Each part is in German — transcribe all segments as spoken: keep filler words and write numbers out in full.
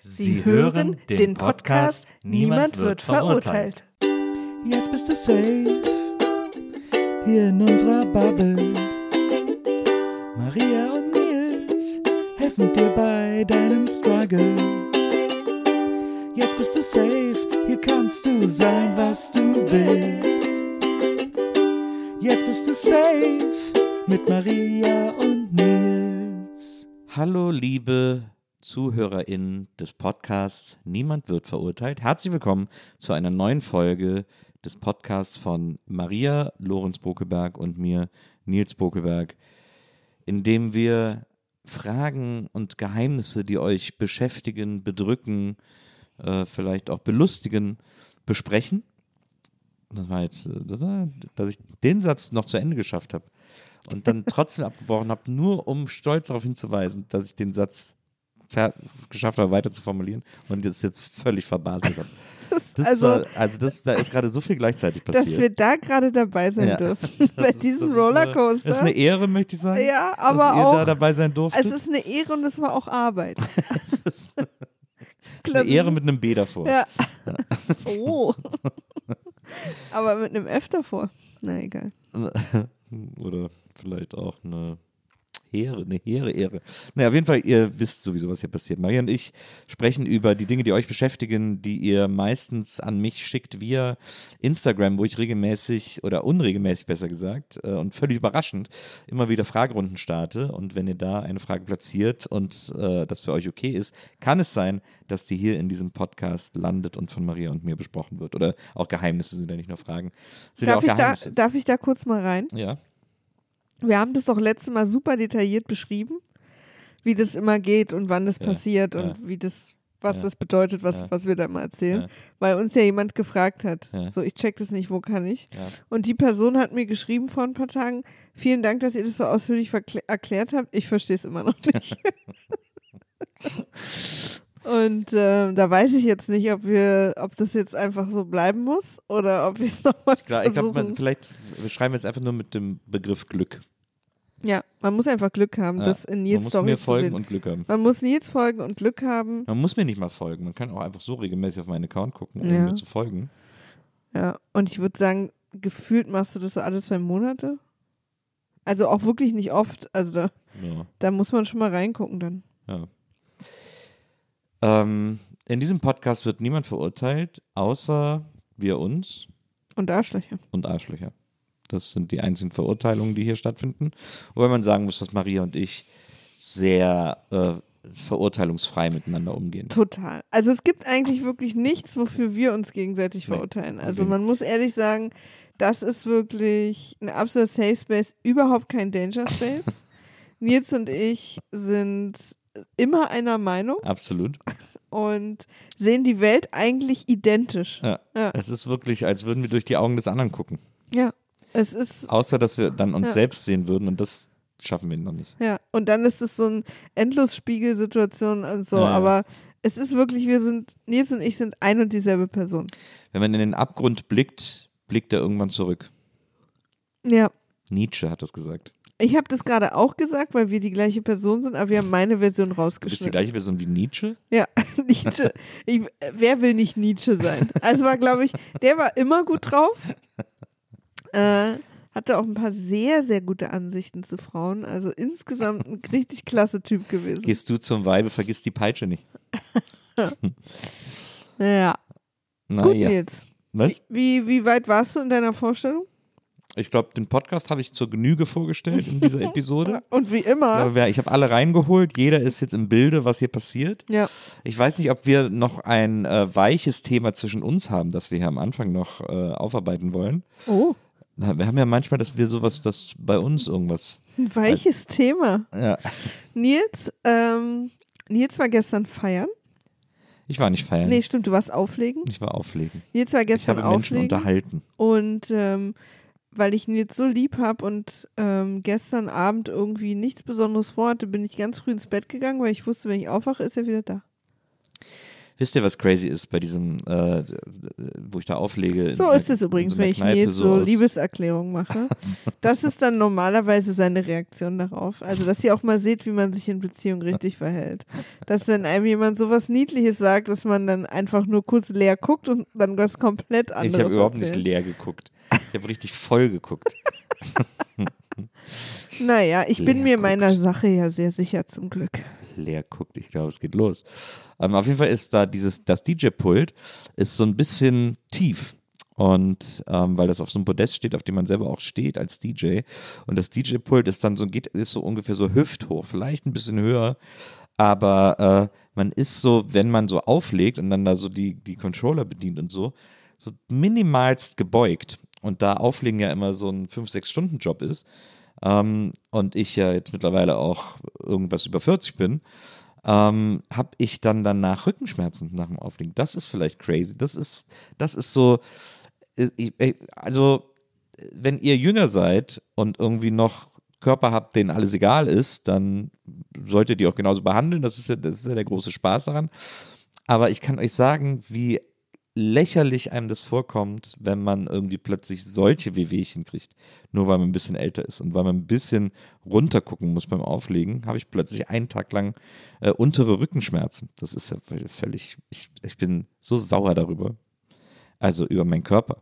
Sie hören den Podcast Niemand wird verurteilt. Jetzt bist du safe, hier in unserer Bubble. Maria und Nils helfen dir bei deinem Struggle. Jetzt bist du safe, hier kannst du sein, was du willst. Jetzt bist du safe mit Maria und Nils. Hallo liebe ZuhörerInnen des Podcasts Niemand wird verurteilt. Herzlich willkommen zu einer neuen Folge des Podcasts von Maria Lorenz Bokeberg und mir, Nils Bokeberg, in dem wir Fragen und Geheimnisse, die euch beschäftigen, bedrücken, äh, vielleicht auch belustigen, besprechen. Das war jetzt, das war, dass ich den Satz noch zu Ende geschafft habe und dann trotzdem abgebrochen habe, nur um stolz darauf hinzuweisen, dass ich den Satz geschafft habe, weiter zu formulieren und das jetzt völlig verbaselt habe. Das also, war, also das, da ist gerade so viel gleichzeitig passiert. Dass wir da gerade dabei sein ja. dürfen. Bei ist, diesem das Rollercoaster. Ist eine, ist eine Ehre, möchte ich sagen. Ja, aber dass ihr auch. da dabei sein durftet. Es ist eine Ehre und es war auch Arbeit. Es ist eine Ehre mit einem B davor. Ja. Oh. Aber mit einem F davor. Na egal. Oder vielleicht auch eine Ehre, eine hehre Ehre. Naja, auf jeden Fall, ihr wisst sowieso, was hier passiert. Maria und ich sprechen über die Dinge, die euch beschäftigen, die ihr meistens an mich schickt via Instagram, wo ich regelmäßig oder unregelmäßig besser gesagt äh, und völlig überraschend immer wieder Fragerunden starte. Und wenn ihr da eine Frage platziert und äh, das für euch okay ist, kann es sein, dass die hier in diesem Podcast landet und von Maria und mir besprochen wird. Oder auch Geheimnisse sind ja nicht nur Fragen. Sind darf, ja auch ich da, darf ich da kurz mal rein? Ja. Wir haben das doch letztes Mal super detailliert beschrieben, wie das immer geht und wann das ja, passiert und ja. wie das, was ja. das bedeutet, was, ja. was wir da mal erzählen, ja. weil uns ja jemand gefragt hat, ja. so ich check das nicht, wo kann ich? Ja. Und die Person hat mir geschrieben vor ein paar Tagen, vielen Dank, dass ihr das so ausführlich verkl- erklärt habt, ich verstehe es immer noch nicht. Und äh, da weiß ich jetzt nicht, ob wir, ob das jetzt einfach so bleiben muss oder ob wir es nochmal versuchen. Ich glaube, vielleicht wir schreiben wir jetzt einfach nur mit dem Begriff Glück. Ja, man muss einfach Glück haben, ja, das in Nils Storys zu sehen. Man muss mir folgen und Glück haben. Man muss Nils folgen und Glück haben. Man muss mir nicht mal folgen, man kann auch einfach so regelmäßig auf meinen Account gucken, um ja. mir zu folgen. Ja, und ich würde sagen, gefühlt machst du das so alle zwei Monate. Also auch wirklich nicht oft, also da, ja. da muss man schon mal reingucken dann. Ja. Ähm, in diesem Podcast wird niemand verurteilt, außer wir uns. Und Arschlöcher. Und Arschlöcher. Das sind die einzigen Verurteilungen, die hier stattfinden. Wobei man sagen muss, dass Maria und ich sehr äh, verurteilungsfrei miteinander umgehen. Total. Also es gibt eigentlich wirklich nichts, wofür wir uns gegenseitig verurteilen. Also okay. man muss ehrlich sagen, das ist wirklich ein absoluter Safe Space, überhaupt kein Danger Space. Nils und ich sind immer einer Meinung. Absolut. Und sehen die Welt eigentlich identisch. Ja. ja. Es ist wirklich, als würden wir durch die Augen des anderen gucken. Ja. Es ist. Außer, dass wir dann uns ja. selbst sehen würden und das schaffen wir noch nicht. Ja. Und dann ist es so eine Endlosspiegelsituation und so. Ja, aber ja. es ist wirklich, wir sind, Nils und ich sind ein und dieselbe Person. Wenn man in den Abgrund blickt, blickt er irgendwann zurück. Ja. Nietzsche hat das gesagt. Ich habe das gerade auch gesagt, weil wir die gleiche Person sind, aber wir haben meine Version rausgeschnitten. Du bist die gleiche Person wie Nietzsche? Ja, Nietzsche. Ich, wer will nicht Nietzsche sein? Also war, glaube ich, der war immer gut drauf. Äh, hatte auch ein paar sehr, sehr gute Ansichten zu Frauen. Also insgesamt ein richtig klasse Typ gewesen. Gehst du zum Weibe, vergiss die Peitsche nicht. Ja. Na, gut, ja. Nils. Was? Wie, wie weit warst du in deiner Vorstellung? Ich glaube, den Podcast habe ich zur Genüge vorgestellt in dieser Episode. Und wie immer. Ich habe alle reingeholt. Jeder ist jetzt im Bilde, was hier passiert. Ja. Ich weiß nicht, ob wir noch ein äh, weiches Thema zwischen uns haben, das wir hier am Anfang noch äh, aufarbeiten wollen. Oh. Wir haben ja manchmal, dass wir sowas, dass bei uns irgendwas. Ein weiches äh, Thema. Ja. Nils, ähm, Nils war gestern feiern. Ich war nicht feiern. Nee, stimmt, du warst auflegen. Ich war auflegen. Nils war gestern ich habe auflegen. Menschen unterhalten. Und ähm, weil ich Nils so lieb habe und ähm, gestern Abend irgendwie nichts Besonderes vorhatte, bin ich ganz früh ins Bett gegangen, weil ich wusste, wenn ich aufwache, ist er wieder da. wisst ihr, was crazy ist bei diesem, äh, wo ich da auflege? So ist es übrigens, so wenn ich Kneipe, mir jetzt so aus- Liebeserklärungen mache. Das ist dann normalerweise seine Reaktion darauf. Also, dass ihr auch mal seht, wie man sich in Beziehung richtig verhält. Dass, wenn einem jemand sowas Niedliches sagt, dass man dann einfach nur kurz leer guckt und dann was komplett anderes Ich habe überhaupt erzählt. nicht leer geguckt. Ich habe richtig voll geguckt. Naja, ich bin Leer mir meiner guckt. Sache ja sehr sicher zum Glück. Leer guckt, ich glaube, es geht los. Ähm, auf jeden Fall ist da dieses, das D J-Pult ist so ein bisschen tief. Und ähm, weil das auf so einem Podest steht, auf dem man selber auch steht als D J. Und das D J-Pult ist dann so, geht, ist so ungefähr so hüfthoch, vielleicht ein bisschen höher. Aber äh, man ist so, wenn man so auflegt und dann da so die, die Controller bedient und so, so minimalst gebeugt. Und da Auflegen ja immer so ein fünf sechs Stunden Job ist, ähm, und ich ja jetzt mittlerweile auch irgendwas über vierzig bin, ähm, habe ich dann danach Rückenschmerzen nach dem Auflegen. Das ist vielleicht crazy. Das ist, das ist so, ich, ich, also wenn ihr jünger seid und irgendwie noch Körper habt, denen alles egal ist, dann solltet ihr auch genauso behandeln. Das ist ja, das ist ja der große Spaß daran. Aber ich kann euch sagen, wie lächerlich einem das vorkommt, wenn man irgendwie plötzlich solche Wehwehchen kriegt, nur weil man ein bisschen älter ist und weil man ein bisschen runtergucken muss beim Auflegen, habe ich plötzlich einen Tag lang äh, untere Rückenschmerzen. Das ist ja völlig, ich, ich bin so sauer darüber. Also über meinen Körper.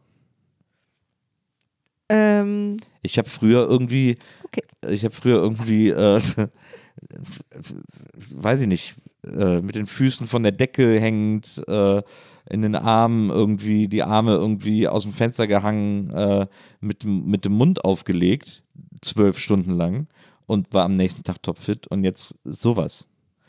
Ähm, Ich habe früher irgendwie, Okay. ich habe früher irgendwie, äh, weiß ich nicht, äh, mit den Füßen von der Decke hängend, äh, in den Armen irgendwie, die Arme irgendwie aus dem Fenster gehangen, äh, mit, dem- mit dem Mund aufgelegt, zwölf Stunden lang und war am nächsten Tag topfit und jetzt sowas.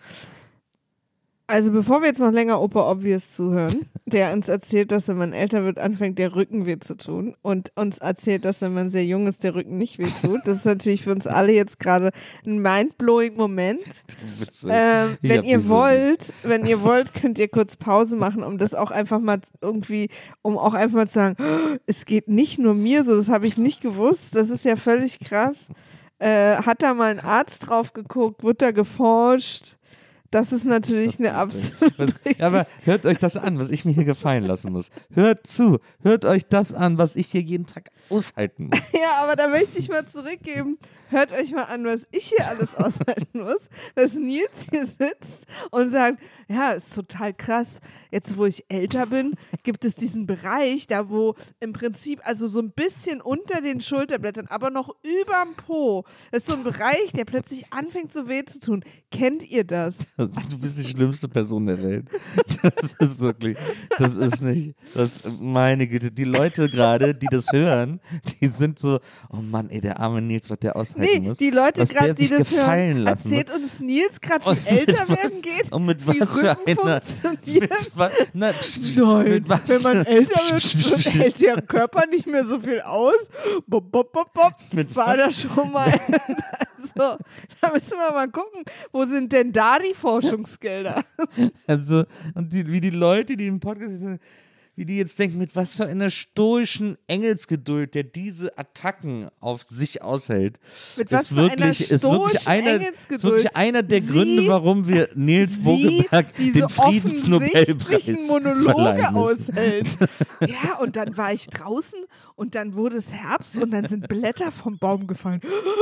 also bevor wir jetzt noch länger Opa Obvious zuhören, der uns erzählt, dass wenn man älter wird, anfängt der Rücken weh zu tun und uns erzählt, dass wenn man sehr jung ist, der Rücken nicht weh tut. Das ist natürlich für uns alle jetzt gerade ein mindblowing Moment. Ähm, Ich wenn hab ihr diese- wollt, wenn ihr wollt, könnt ihr kurz Pause machen, um das auch einfach mal irgendwie, um auch einfach mal zu sagen, "Oh, es geht nicht nur mir so, das habe ich nicht gewusst, das ist ja völlig krass. Äh, hat da mal ein Arzt drauf geguckt, wird da geforscht? Das ist natürlich eine absolute. Was, aber hört euch das an, was ich mir hier gefallen lassen muss. Hört zu, hört euch das an, was ich hier jeden Tag aushalten muss. Ja, aber da möchte ich mal zurückgeben. Hört euch mal an, was ich hier alles aushalten muss. Dass Nils hier sitzt und sagt, ja, ist total krass. Jetzt, wo ich älter bin, gibt es diesen Bereich, da wo im Prinzip, also so ein bisschen unter den Schulterblättern, aber noch überm Po, das ist so ein Bereich, der plötzlich anfängt so weh zu tun. Kennt ihr das? Du bist die schlimmste Person der Welt. Das ist wirklich, das ist nicht, das, meine Güte, die Leute gerade, die das hören, die sind so, oh Mann, ey, der arme Nils, was der aushalten Nee, muss. die Leute was gerade, der die sich das gefallen hören, lassen erzählt uns Nils gerade, Und wie älter mit was- werden geht, und mit wie was für Rücken einer- funktioniert. Mit, wa- na, psch, Nein, mit was wenn man für- älter psch, wird, psch, wird hält der Körper nicht mehr so viel aus. Bop, bop, bop, bop. Mit War was? da schon mal. Also, da müssen wir mal gucken, wo sind denn da die Forschungsgelder? Also, und die, wie die Leute, die im Podcast sind, wie die jetzt denken, mit was für einer stoischen Engelsgeduld, der diese Attacken auf sich aushält. Mit was ist für wirklich, einer ist wirklich stoischen einer, ist Engelsgeduld wirklich einer der Sie- Gründe, warum wir Nils Sie Vogelberg diese den Friedensnobelpreis offensichtlichen Monologe verleihen müssen. aushält. Ja, und dann war ich draußen und dann wurde es Herbst und dann sind Blätter vom Baum gefallen.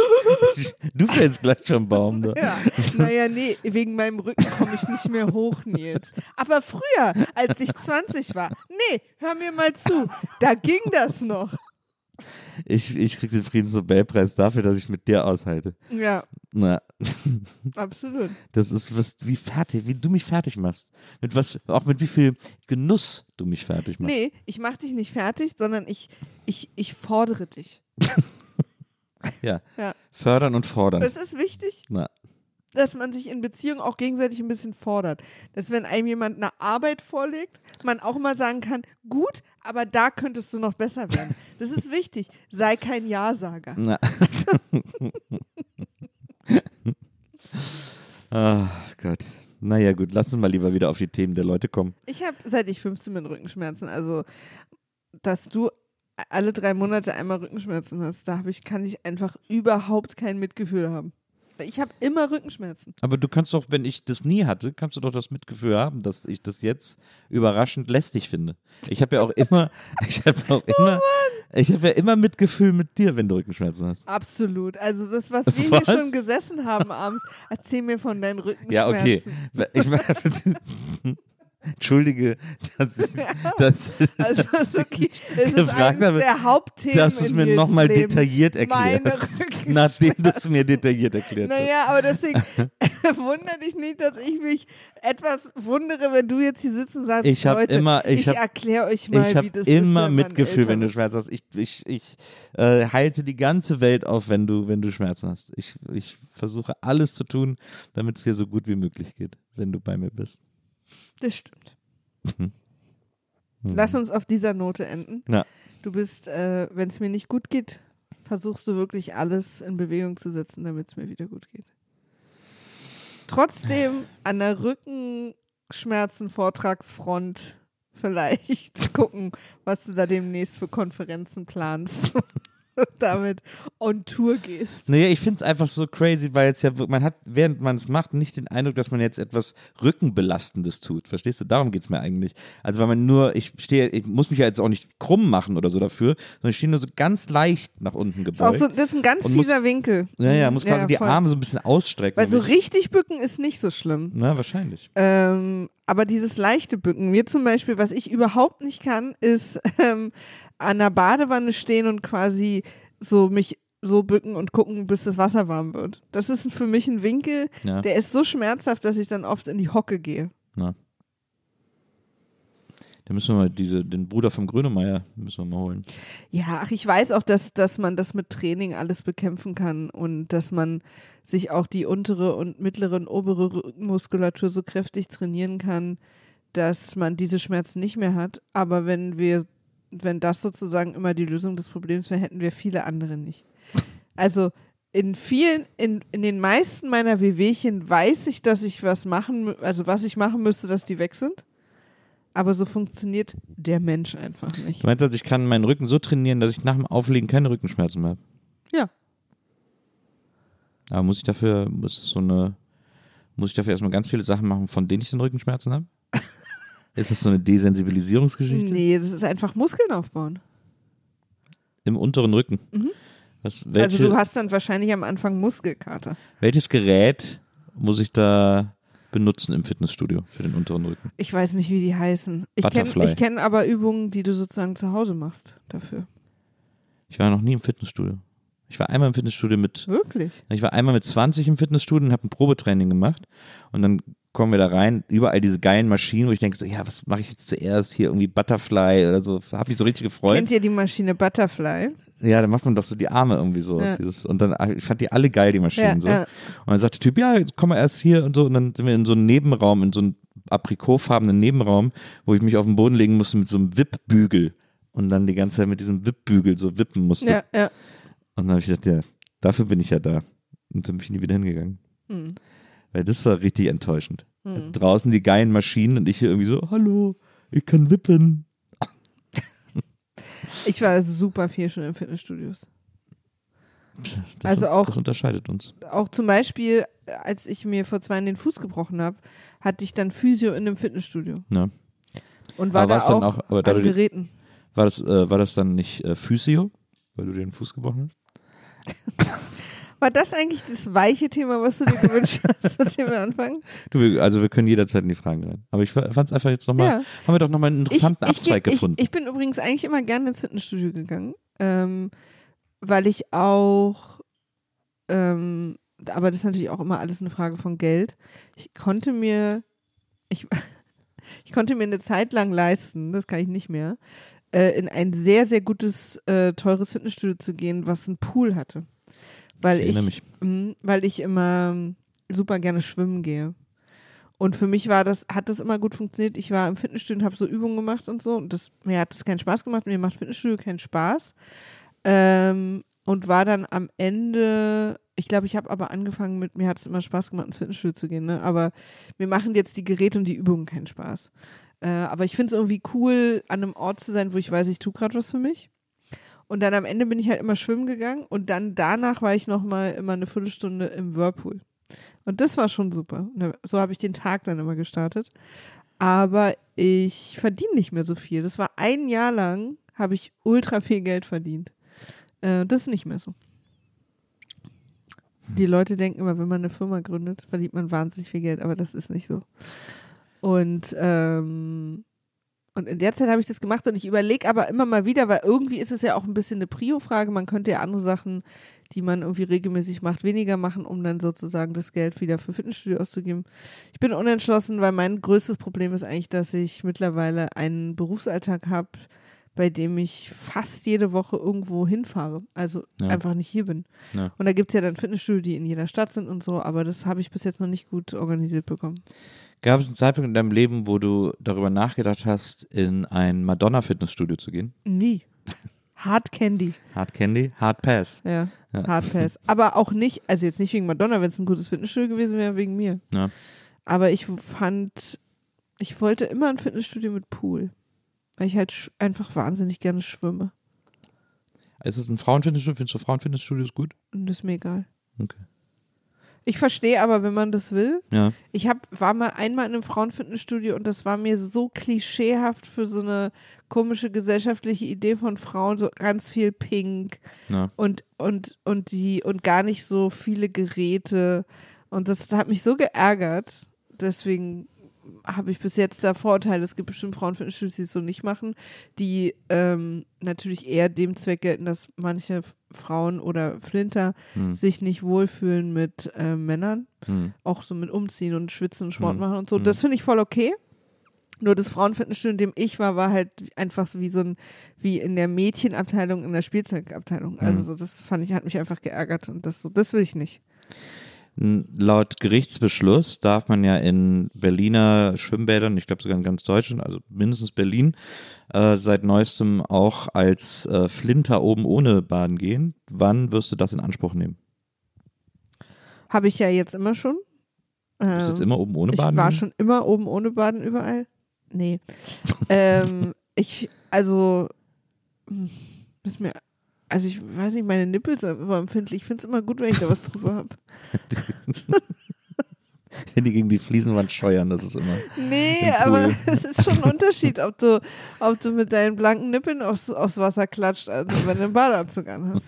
Du fällst gleich vom Baum. Da. Ja, naja, nee, wegen meinem Rücken komme ich nicht mehr hoch, Nils. Aber früher, als ich zwanzig war, nee, hör mir mal zu, da ging das noch. Ich, ich krieg den Friedensnobelpreis dafür, dass ich mit dir aushalte. Ja, Na, absolut. das ist was, wie fertig, wie du mich fertig machst. Mit was, auch mit wie viel Genuss du mich fertig machst. Nee, ich mach dich nicht fertig, sondern ich, ich, ich fordere dich. Ja. Ja. Fördern und fordern. Das ist wichtig, Na, dass man sich in Beziehungen auch gegenseitig ein bisschen fordert. Dass wenn einem jemand eine Arbeit vorlegt, man auch mal sagen kann, gut, aber da könntest du noch besser werden. Das ist wichtig. Sei kein Ja-Sager. na. Ah, Gott. Naja, gut, lass uns mal lieber wieder auf die Themen der Leute kommen. Ich habe, seit ich fünfzehn bin, Rückenschmerzen. Also, dass du alle drei Monate einmal Rückenschmerzen hast, da hab ich, kann ich einfach überhaupt kein Mitgefühl haben. Ich habe immer Rückenschmerzen. Aber du kannst doch, wenn ich das nie hatte, kannst du doch das Mitgefühl haben, dass ich das jetzt überraschend lästig finde. Ich habe ja auch immer, ich habe auch immer, oh ich habe ja immer Mitgefühl mit dir, wenn du Rückenschmerzen hast. Absolut. Also das, was wir was? hier schon gesessen haben abends, erzähl mir von deinen Rückenschmerzen. Ja, okay. Ich meine, Entschuldige, dass ich, dass, also dass okay, ich es ist gefragt habe, der Hauptthemen dass du es mir nochmal detailliert Meine erklärst, nachdem du es mir detailliert erklärt hast. Naja, aber deswegen wundere dich nicht, dass ich mich etwas wundere, wenn du jetzt hier sitzen sagst, ich Leute, immer, ich, ich hab, erkläre euch mal, ich wie das ist. Ich habe immer wenn Mitgefühl, wenn du älter Schmerzen hast. Ich, ich, ich äh, halte die ganze Welt auf, wenn du, wenn du Schmerzen hast. Ich, ich versuche alles zu tun, damit es dir so gut wie möglich geht, wenn du bei mir bist. Das stimmt. Mhm. Lass uns auf dieser Note enden. Ja. Du bist, äh, wenn es mir nicht gut geht, versuchst du wirklich alles in Bewegung zu setzen, damit es mir wieder gut geht. Trotzdem an der Rückenschmerzen-Vortragsfront vielleicht gucken, was du da demnächst für Konferenzen planst. damit on Tour gehst. Naja, ich finde es einfach so crazy, weil jetzt ja, man hat, während man es macht, nicht den Eindruck, dass man jetzt etwas Rückenbelastendes tut. Verstehst du? Darum geht es mir eigentlich. Also, weil man nur, ich stehe, ich muss mich ja jetzt auch nicht krumm machen oder so dafür, sondern ich stehe nur so ganz leicht nach unten gebeugt. Ist auch so, das ist ein ganz Und muss- fieser Winkel. Ja, ja, muss quasi Ja, die voll. Arme so ein bisschen ausstrecken. Weil so und ich- richtig bücken ist nicht so schlimm. Na, wahrscheinlich. Ähm, aber dieses leichte Bücken, mir zum Beispiel, was ich überhaupt nicht kann, ist ähm, an der Badewanne stehen und quasi so mich so bücken und gucken, bis das Wasser warm wird. Das ist für mich ein Winkel, Ja. der ist so schmerzhaft, dass ich dann oft in die Hocke gehe. Na. Da müssen wir mal diese, den Bruder vom Grönemeyer müssen wir mal holen. Ja, ach, ich weiß auch, dass, dass man das mit Training alles bekämpfen kann und dass man sich auch die untere und mittlere und obere Rückenmuskulatur so kräftig trainieren kann, dass man diese Schmerzen nicht mehr hat. Aber wenn wir, wenn das sozusagen immer die Lösung des Problems wäre, hätten wir viele andere nicht. Also in vielen, in, in den meisten meiner Wehwehchen weiß ich, dass ich was machen, mü- also was ich machen müsste, dass die weg sind. Aber so funktioniert der Mensch einfach nicht. Du meinst also, ich kann meinen Rücken so trainieren, dass ich nach dem Auflegen keine Rückenschmerzen mehr habe? Ja. Aber muss ich dafür, muss es so eine, muss ich dafür erstmal ganz viele Sachen machen, von denen ich dann Rückenschmerzen habe? Ist das so eine Desensibilisierungsgeschichte? Nee, das ist einfach Muskeln aufbauen. Im unteren Rücken? Mhm. Was, welche, Also du hast dann wahrscheinlich am Anfang Muskelkater. welches Gerät muss ich da benutzen im Fitnessstudio für den unteren Rücken? Ich weiß nicht, wie die heißen. Ich kenne Butterfly. ich kenn aber Übungen, die du sozusagen zu Hause machst dafür. Ich war noch nie im Fitnessstudio. Ich war einmal im Fitnessstudio mit, Wirklich? ich war einmal mit zwanzig im Fitnessstudio und habe ein Probetraining gemacht und dann kommen wir da rein, überall diese geilen Maschinen, wo ich denke so, ja, was mache ich jetzt zuerst hier, irgendwie Butterfly oder so, habe mich so richtig gefreut. Kennt ihr die Maschine Butterfly? Ja, dann macht man doch so die Arme irgendwie so. Ja. Dieses, und dann, ich fand die alle geil, die Maschinen. Ja, so. ja. Und dann sagt der Typ, ja, jetzt kommen wir erst hier und so. Und dann sind wir in so einem Nebenraum, in so einem aprikotfarbenen Nebenraum, wo ich mich auf den Boden legen musste mit so einem Wippbügel. Und dann die ganze Zeit mit diesem Wippbügel so wippen musste. Ja, ja. Und dann habe ich gedacht, ja, dafür bin ich ja da. Und dann bin ich nie wieder hingegangen. Hm. Weil das war richtig enttäuschend. Hm. Also draußen die geilen Maschinen und ich hier irgendwie so, hallo, ich kann wippen. Ich war super viel schon in Fitnessstudios. Das, Also auch- das unterscheidet uns. Auch zum Beispiel, als ich mir vor zwei Jahren den Fuß gebrochen habe, hatte ich dann Physio in einem Fitnessstudio. Ja. Und war Aber da war's dann auch, auch- aber da an du die- Geräten. War das, äh, war das dann nicht äh, Physio, weil du dir den Fuß gebrochen hast? War das eigentlich das weiche Thema, was du dir gewünscht hast, mit dem wir anfangen? Du, wir- also wir können jederzeit in die Fragen rein. Aber ich fand es einfach jetzt nochmal, Ja. haben wir doch nochmal einen interessanten ich, Abzweig ich, gefunden. Ich, ich bin übrigens eigentlich immer gerne ins Fitnessstudio gegangen, ähm, weil ich auch, ähm, aber das ist natürlich auch immer alles eine Frage von Geld. Ich konnte mir, ich, ich konnte mir eine Zeit lang leisten, das kann ich nicht mehr, äh, in ein sehr, sehr gutes, äh, teures Fitnessstudio zu gehen, was einen Pool hatte. Weil Ich ich, erinnere mich. mh, weil ich immer super gerne schwimmen gehe. Und für mich war das, hat das immer gut funktioniert. Ich war im Fitnessstudio und habe so Übungen gemacht und so. Und das, mir hat das keinen Spaß gemacht. Mir macht Fitnessstudio keinen Spaß. Ähm, und war dann am Ende, ich glaube, ich habe aber angefangen mit, mir hat es immer Spaß gemacht, ins Fitnessstudio zu gehen. Ne? Aber mir machen jetzt die Geräte und die Übungen keinen Spaß. Äh, aber ich finde es irgendwie cool, an einem Ort zu sein, wo ich weiß, ich tue gerade was für mich. Und dann am Ende bin ich halt immer schwimmen gegangen und dann danach war ich nochmal immer eine Viertelstunde im Whirlpool. Und das war schon super. So habe ich den Tag dann immer gestartet. Aber ich verdiene nicht mehr so viel. Das war ein Jahr lang, habe ich ultra viel Geld verdient. Äh, das ist nicht mehr so. Die Leute denken immer, wenn man eine Firma gründet, verdient man wahnsinnig viel Geld, aber das ist nicht so. Und, ähm, und in der Zeit habe ich das gemacht und ich überlege aber immer mal wieder, weil irgendwie ist es ja auch ein bisschen eine Prio-Frage. Man könnte ja andere Sachen, die man irgendwie regelmäßig macht, weniger machen, um dann sozusagen das Geld wieder für Fitnessstudio auszugeben. Ich bin unentschlossen, weil mein größtes Problem ist eigentlich, dass ich mittlerweile einen Berufsalltag habe, bei dem ich fast jede Woche irgendwo hinfahre. Also ja. einfach nicht hier bin. Ja. Und da gibt es ja dann Fitnessstudio, die in jeder Stadt sind und so, aber das habe ich bis jetzt noch nicht gut organisiert bekommen. Gab es einen Zeitpunkt in deinem Leben, wo du darüber nachgedacht hast, in ein Madonna-Fitnessstudio zu gehen? Nie. Hard Candy. Hard Candy? Hard Pass. Ja, ja. Hard Pass. Aber auch nicht, also jetzt nicht wegen Madonna, wenn es ein gutes Fitnessstudio gewesen wäre, wegen mir. Ja. Aber ich fand, ich wollte immer ein Fitnessstudio mit Pool. Weil ich halt sch- einfach wahnsinnig gerne schwimme. Ist es ein Frauenfitnessstudio? Findest du Frauenfitnessstudios gut? Und das ist mir egal. Okay. Ich verstehe aber, wenn man das will. Ja. Ich hab, war mal einmal in einem Frauenfitnessstudio und das war mir so klischeehaft für so eine komische gesellschaftliche Idee von Frauen, so ganz viel Pink Ja. und, und, und die und gar nicht so viele Geräte. Und das hat mich so geärgert. Deswegen habe ich bis jetzt da Vorurteile. Es gibt bestimmt Frauenfitnessstudios, die es so nicht machen, die ähm, natürlich eher dem Zweck gelten, dass manche Frauen oder Flinter Hm. sich nicht wohlfühlen mit äh, Männern. Hm. Auch so mit Umziehen und Schwitzen und Sport Hm. machen und so. Hm. Das finde ich voll okay. Nur das Frauenfitnessstudio, in dem ich war, war halt einfach so wie so ein, wie in der Mädchenabteilung, in der Spielzeugabteilung. Also Hm. so, das fand ich, hat mich einfach geärgert und das so, das will ich nicht. Laut Gerichtsbeschluss darf man ja in Berliner Schwimmbädern, ich glaube sogar in ganz Deutschland, also mindestens Berlin, äh, seit neuestem auch als äh, Flinter oben ohne baden gehen. Wann wirst du das in Anspruch nehmen? Habe ich ja jetzt immer schon. Du bist jetzt Ähm, immer oben ohne ich baden war gehen? schon immer oben ohne Baden überall. Nee. ähm, ich, also, hm, ist mir, also ich weiß nicht, meine Nippel sind immer empfindlich. Ich finde es immer gut, wenn ich da was drüber habe. Wenn die gegen die Fliesenwand scheuern, das ist immer. Nee, im Pool. aber es ist schon ein Unterschied, ob du, ob du mit deinen blanken Nippeln aufs, aufs Wasser klatscht, also wenn du einen Badeanzug anhast.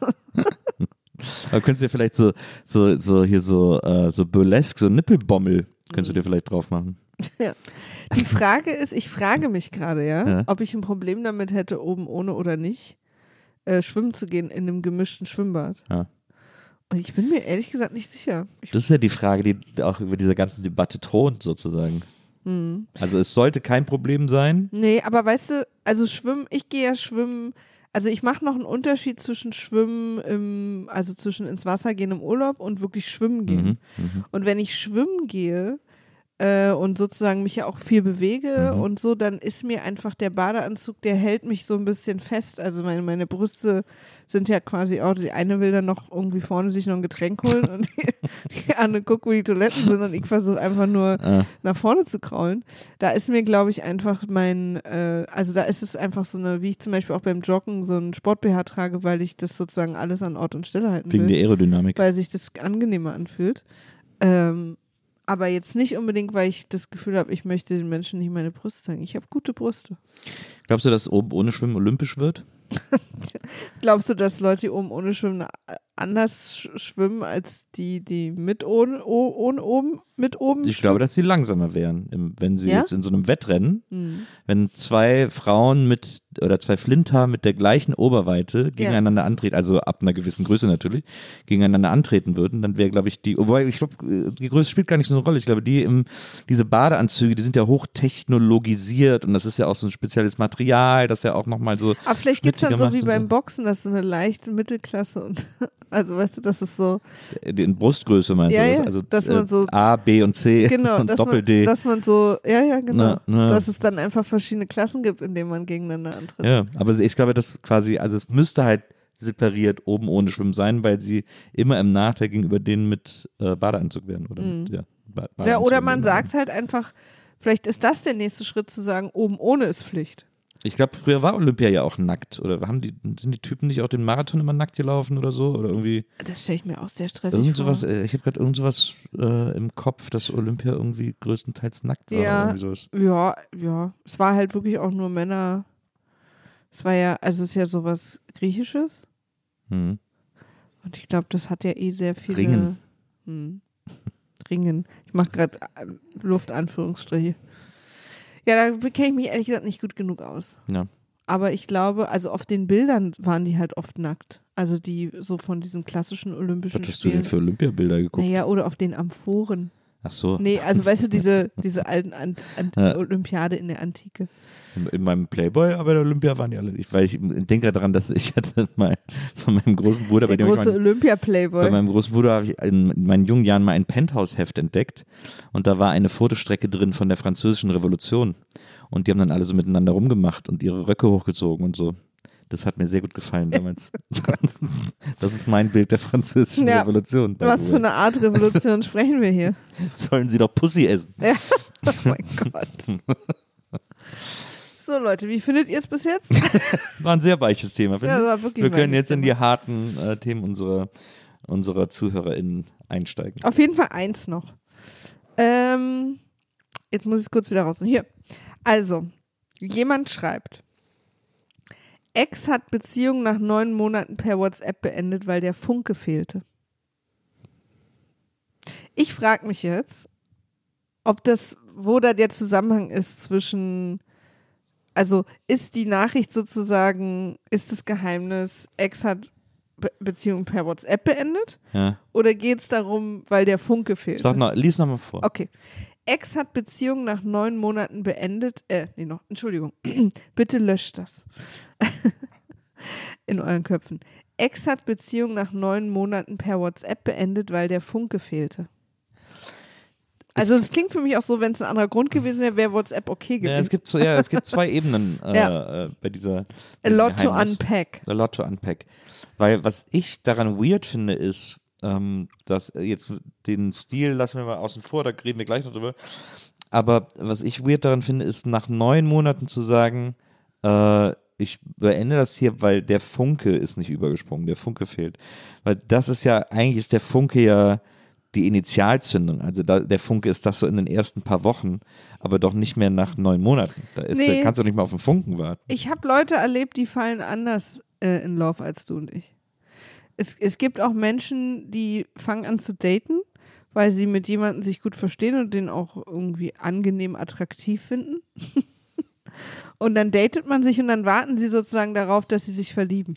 Aber könntest du dir vielleicht so, so, so hier so, äh, so Burlesque, so Nippelbommel, könntest du dir vielleicht drauf machen. Ja. Die Frage ist, ich frage mich gerade, ja, Ja. ob ich ein Problem damit hätte, oben ohne oder nicht, äh, schwimmen zu gehen in einem gemischten Schwimmbad. Ja. Und ich bin mir ehrlich gesagt nicht sicher. Ich, Das ist ja die Frage, die auch über diese ganze Debatte thront, sozusagen. hm. Also es sollte kein Problem sein. Nee, aber weißt du, also schwimmen, ich gehe ja schwimmen, also ich mache noch einen Unterschied zwischen Schwimmen, im, also zwischen ins Wasser gehen im Urlaub und wirklich schwimmen gehen. Mhm, mhm. Und wenn ich schwimmen gehe äh, und sozusagen mich ja auch viel bewege Mhm. und so, dann ist mir einfach der Badeanzug, der hält mich so ein bisschen fest. Also meine, meine Brüste sind ja quasi auch, die eine will dann noch irgendwie vorne sich noch ein Getränk holen und die, die andere guckt, wo die Toiletten sind und ich versuche einfach nur Ah, nach vorne zu kraulen. Da ist mir, glaube ich, einfach mein, äh, also da ist es einfach so eine, wie ich zum Beispiel auch beim Joggen so einen Sport-B H trage, weil ich das sozusagen alles an Ort und Stelle halten wegen will, der Aerodynamik. weil sich das angenehmer anfühlt. Ähm, aber jetzt nicht unbedingt, weil ich das Gefühl habe, ich möchte den Menschen nicht meine Brüste zeigen. Ich habe gute Brüste. Glaubst du, dass oben ohne Schwimmen olympisch wird? Glaubst du, dass Leute, die oben ohne Schwimmen äh, anders sch schwimmen als die, die mit ohne, oh, ohne oben, mit oben Ich glaube, dass sie langsamer wären, im, wenn sie Ja? jetzt in so einem Wettrennen, Hm. wenn zwei Frauen mit oder zwei Flinter mit der gleichen Oberweite gegeneinander antreten, also ab einer gewissen Größe natürlich, gegeneinander antreten würden, dann wäre, glaube ich, die, wobei ich glaube, die Größe spielt gar nicht so eine Rolle. Ich glaube, die im, diese Badeanzüge, die sind ja hochtechnologisiert und das ist ja auch so ein spezielles Material, das ja auch nochmal so. Aber vielleicht gibt es dann schmutziger so wie macht und beim so. Boxen, dass so eine leichte Mittelklasse und also weißt du, das ist so, In Brustgröße meinst Ja, du? ja, das? Also dass man äh, so- A, B und C genau, und dass Doppel-D. man, dass man so, ja, ja, genau, Na, na. dass es dann einfach verschiedene Klassen gibt, in denen man gegeneinander antritt. Ja, aber ich glaube, das quasi, also es müsste halt separiert oben ohne Schwimmen sein, weil sie immer im Nachteil gegenüber denen mit äh, Badeanzug werden. Oder mit, ja, Ba- Ja, Badeanzug oder man werden. sagt halt einfach, vielleicht ist das der nächste Schritt zu sagen, oben ohne ist Pflicht. Ich glaube, früher war Olympia ja auch nackt. Oder haben die, sind die Typen nicht auch den Marathon immer nackt gelaufen oder so? Oder irgendwie. Das stelle ich mir auch sehr stressig irgend vor. Sowas, ich habe gerade irgend sowas äh, im Kopf, dass Olympia irgendwie größtenteils nackt war. Ja, oder irgendwie sowas. ja, ja. Es war halt wirklich auch nur Männer. Es war ja, also es ist ja sowas Griechisches. Hm. Und ich glaube, das hat ja eh sehr viele. Ringen. Hm, Ringen. Ich mache gerade Luftanführungsstriche. Ja, da kenne ich mich ehrlich gesagt nicht gut genug aus. Ja. Aber ich glaube, also auf den Bildern waren die halt oft nackt. Also die so von diesen klassischen Olympischen Was hast Spielen. du denn für Olympiabilder geguckt? Naja, oder auf den Amphoren. Ach so. Nee, also weißt du, diese, diese alten Ant Ant Ja. Olympiade in der Antike. In, in meinem Playboy, aber der Olympia waren die alle nicht. Weil ich denke gerade daran, dass ich hatte mal von meinem großen Bruder, bei Der dem große ich mein, Olympia-Playboy. bei meinem großen Bruder habe ich in, in meinen jungen Jahren mal ein Penthouse-Heft entdeckt und da war eine Fotostrecke drin von der Französischen Revolution und die haben dann alle so miteinander rumgemacht und ihre Röcke hochgezogen und so. Das hat mir sehr gut gefallen damals. Das ist mein Bild der Französischen Ja. Revolution. Was für eine Art Revolution sprechen wir hier? Sollen sie doch Pussy essen. Ja. Oh mein Gott. So Leute, wie findet ihr es bis jetzt? War ein sehr weiches Thema, finde Ja, ich. das war wirklich Wir können weiches jetzt in die Thema. harten äh, Themen unserer, unserer ZuhörerInnen einsteigen. Auf jeden Fall eins noch. Ähm, jetzt muss ich es kurz wieder raus. Hier. Also, jemand schreibt, Ex hat Beziehung nach neun Monaten per WhatsApp beendet, weil der Funke fehlte. Ich frage mich jetzt, ob das, wo da der Zusammenhang ist zwischen, also ist die Nachricht sozusagen, ist das Geheimnis, Ex hat Be- Beziehung per WhatsApp beendet? Ja. Oder geht es darum, weil der Funke fehlt? Sag noch, lies nochmal vor. Okay. Ex hat Beziehung nach neun Monaten beendet. Äh, nee, noch, Entschuldigung. Bitte löscht das. In euren Köpfen. Ex hat Beziehung nach neun Monaten per WhatsApp beendet, weil der Funke fehlte. Also es klingt für mich auch so, wenn es ein anderer Grund gewesen wäre, wäre WhatsApp okay gewesen. Ja, es gibt, so- ja, es gibt zwei Ebenen äh, Ja. äh, bei dieser. A bei diesem lot to Geheimnis. unpack. A lot to unpack. Weil was ich daran weird finde, ist, ähm, dass äh, jetzt den Stil lassen wir mal außen vor, da reden wir gleich noch drüber. Aber was ich weird daran finde, ist nach neun Monaten zu sagen, äh, ich beende das hier, weil der Funke ist nicht übergesprungen, der Funke fehlt. Weil das ist ja, eigentlich ist der Funke ja die Initialzündung. Also da, der Funke ist das so in den ersten paar Wochen, aber doch nicht mehr nach neun Monaten. Da, ist, Nee. da kannst du nicht mal auf den Funken warten. Ich habe Leute erlebt, die fallen anders äh, in Love als du und ich. Es, es gibt auch Menschen, die fangen an zu daten, weil sie mit jemandem sich gut verstehen und den auch irgendwie angenehm attraktiv finden. Und dann datet man sich und dann warten sie sozusagen darauf, dass sie sich verlieben.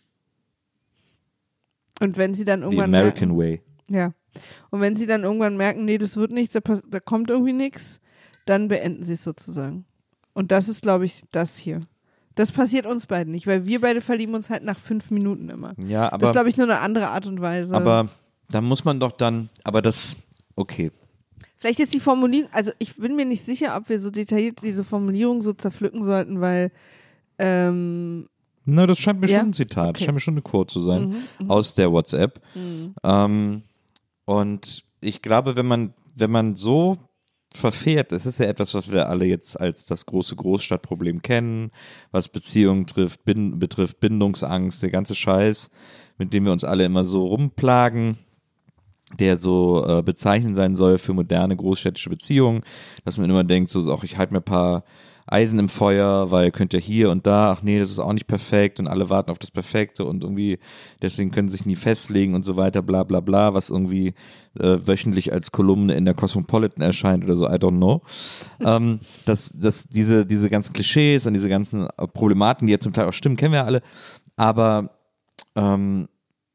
Und wenn sie dann The irgendwann American merken, Way. ja. Und wenn sie dann irgendwann merken, nee, das wird nichts, da, pass- da kommt irgendwie nichts, dann beenden sie es sozusagen. Und das ist, glaube ich, das hier. Das passiert uns beiden nicht, weil wir beide verlieben uns halt nach fünf Minuten immer. Ja, das ist, aber, glaube ich, nur eine andere Art und Weise. aber da muss man doch dann, aber das, okay. Vielleicht ist die Formulierung, also ich bin mir nicht sicher, ob wir so detailliert diese Formulierung so zerpflücken sollten, weil ähm, Na, das scheint mir Ja? schon ein Zitat, Okay. scheint mir schon eine Quote zu sein, mhm, mhm, aus der WhatsApp. mhm. Ähm, und ich glaube, wenn man, wenn man so verfährt, das ist ja etwas, was wir alle jetzt als das große Großstadtproblem kennen, was Beziehungen trifft, bin, betrifft, Bindungsangst, der ganze Scheiß, mit dem wir uns alle immer so rumplagen, der so äh, bezeichnend sein soll für moderne großstädtische Beziehungen, dass man immer denkt, so auch ich halte mir ein paar Eisen im Feuer, weil könnt ihr hier und da, ach nee, das ist auch nicht perfekt und alle warten auf das Perfekte und irgendwie deswegen können sie sich nie festlegen und so weiter, bla bla bla, was irgendwie äh, wöchentlich als Kolumne in der Cosmopolitan erscheint oder so, I don't know. ähm, dass, dass diese, diese ganzen Klischees und diese ganzen äh, Problematiken, die ja zum Teil auch stimmen, kennen wir ja alle, aber ähm,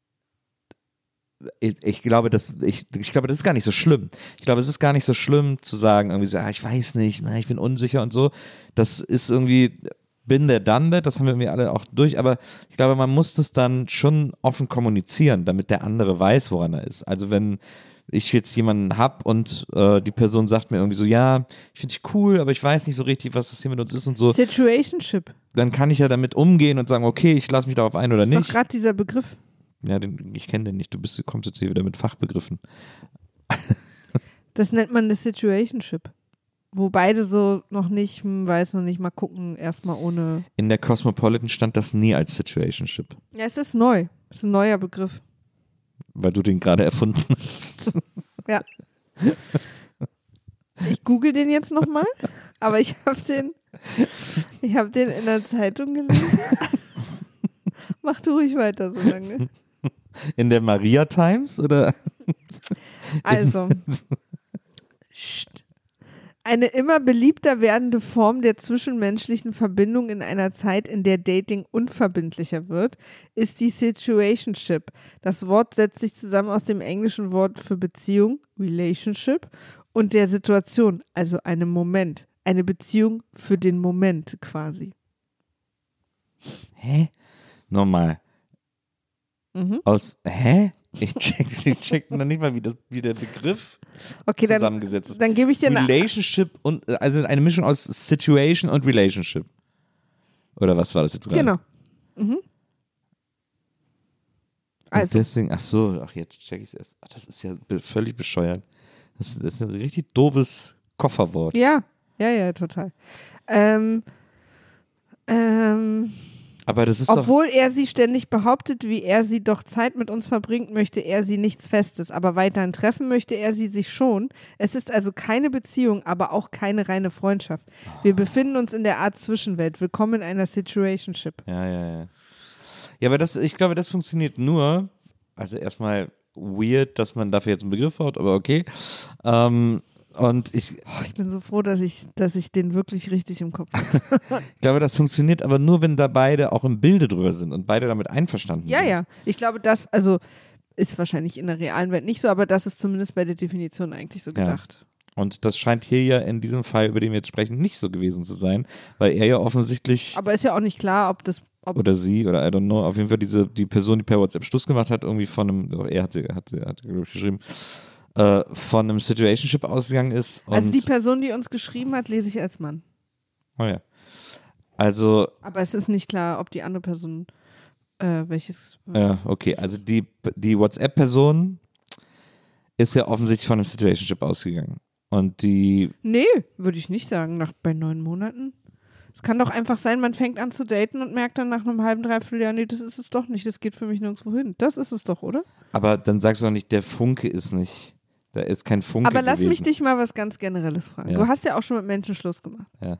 Ich, ich glaube, das, ich, ich glaube, das ist gar nicht so schlimm. Ich glaube, es ist gar nicht so schlimm zu sagen, irgendwie so, ah, ich weiß nicht, na, ich bin unsicher und so. Das ist irgendwie, bin der done that, das haben wir irgendwie alle auch durch, aber ich glaube, man muss das dann schon offen kommunizieren, damit der andere weiß, woran er ist. Also wenn ich jetzt jemanden hab und äh, die Person sagt mir irgendwie so, ja, ich finde dich cool, aber ich weiß nicht so richtig, was das hier mit uns ist und so, Situationship. dann kann ich ja damit umgehen und sagen, okay, ich lasse mich darauf ein oder Das ist doch nicht. gerade dieser Begriff. Ja, den, ich kenne den nicht. Du bist, kommst jetzt hier wieder mit Fachbegriffen. Das nennt man eine Situationship. wo beide so noch nicht, hm, weiß noch nicht, mal gucken, erstmal ohne. In der Cosmopolitan stand das nie als Situationship. Ja, es ist neu. Es ist ein neuer Begriff. Weil du den gerade erfunden hast. Ja. Ich google den jetzt nochmal, aber ich habe den, ich habe den in der Zeitung gelesen. Mach du ruhig weiter so lange. In der Maria Times oder? Also, eine immer beliebter werdende Form der zwischenmenschlichen Verbindung in einer Zeit, in der Dating unverbindlicher wird, ist die Situationship. Das Wort setzt sich zusammen aus dem englischen Wort für Beziehung, Relationship, und der Situation, also einem Moment. Eine Beziehung für den Moment quasi. Hä? Nochmal. Mhm. Aus, hä? Ich check's nicht, check noch nicht mal, wie, das, wie der Begriff okay, zusammengesetzt dann, ist. Dann gebe ich dir eine Relationship und, also eine Mischung aus Situation und Relationship. Oder was war das jetzt gerade? Genau. Mhm. Also. Und deswegen, ach so, ach jetzt check ich es erst. Ach, das ist ja be- völlig bescheuert. Das, das ist ein richtig doofes Kofferwort. Ja, ja, ja, total. Ähm, ähm, Aber das ist obwohl doch, er sie ständig behauptet, wie er sie doch Zeit mit uns verbringt, möchte er sie nichts Festes. Aber weiterhin treffen möchte er sie sich schon. Es ist also keine Beziehung, aber auch keine reine Freundschaft. Wir befinden uns in der Art Zwischenwelt. Willkommen in einer Situationship. ja, ja, ja. Ja, aber das, ich glaube, das funktioniert nur, also erstmal weird, dass man dafür jetzt einen Begriff hat, aber okay. Ähm, und ich, Oh, ich bin so froh, dass ich, dass ich den wirklich richtig im Kopf habe. ich glaube, das funktioniert aber nur, wenn da beide auch im Bilde drüber sind und beide damit einverstanden Ja, sind. ja. Ich glaube, das, also ist wahrscheinlich in der realen Welt nicht so, aber das ist zumindest bei der Definition eigentlich so Ja. gedacht. Und das scheint hier ja in diesem Fall, über den wir jetzt sprechen, nicht so gewesen zu sein, weil er ja offensichtlich, Aber ist ja auch nicht klar, ob das, ob oder sie, oder I don't know, auf jeden Fall diese, die Person, die per WhatsApp Schluss gemacht hat, irgendwie von einem, oder er hat sie, hat sie, hat, glaube ich, geschrieben, äh, von einem Situationship ausgegangen ist. Und, also die Person, die uns geschrieben hat, lese ich als Mann. oh ja. Also, Aber es ist nicht klar, ob die andere Person äh, welches. ja, okay, also die, die WhatsApp-Person ist ja offensichtlich von einem Situationship ausgegangen. Und die, Nee, würde ich nicht sagen, nach, bei neun Monaten. Es kann doch einfach sein, man fängt an zu daten und merkt dann nach einem halben, dreiviertel Jahr, nee, das ist es doch nicht, das geht für mich nirgendwo hin. Das ist es doch, oder? aber dann sagst du doch nicht, der Funke ist nicht, da ist kein Funke Aber lass gewesen. mich dich mal was ganz Generelles fragen. Ja. Du hast ja auch schon mit Menschen Schluss gemacht. Ja.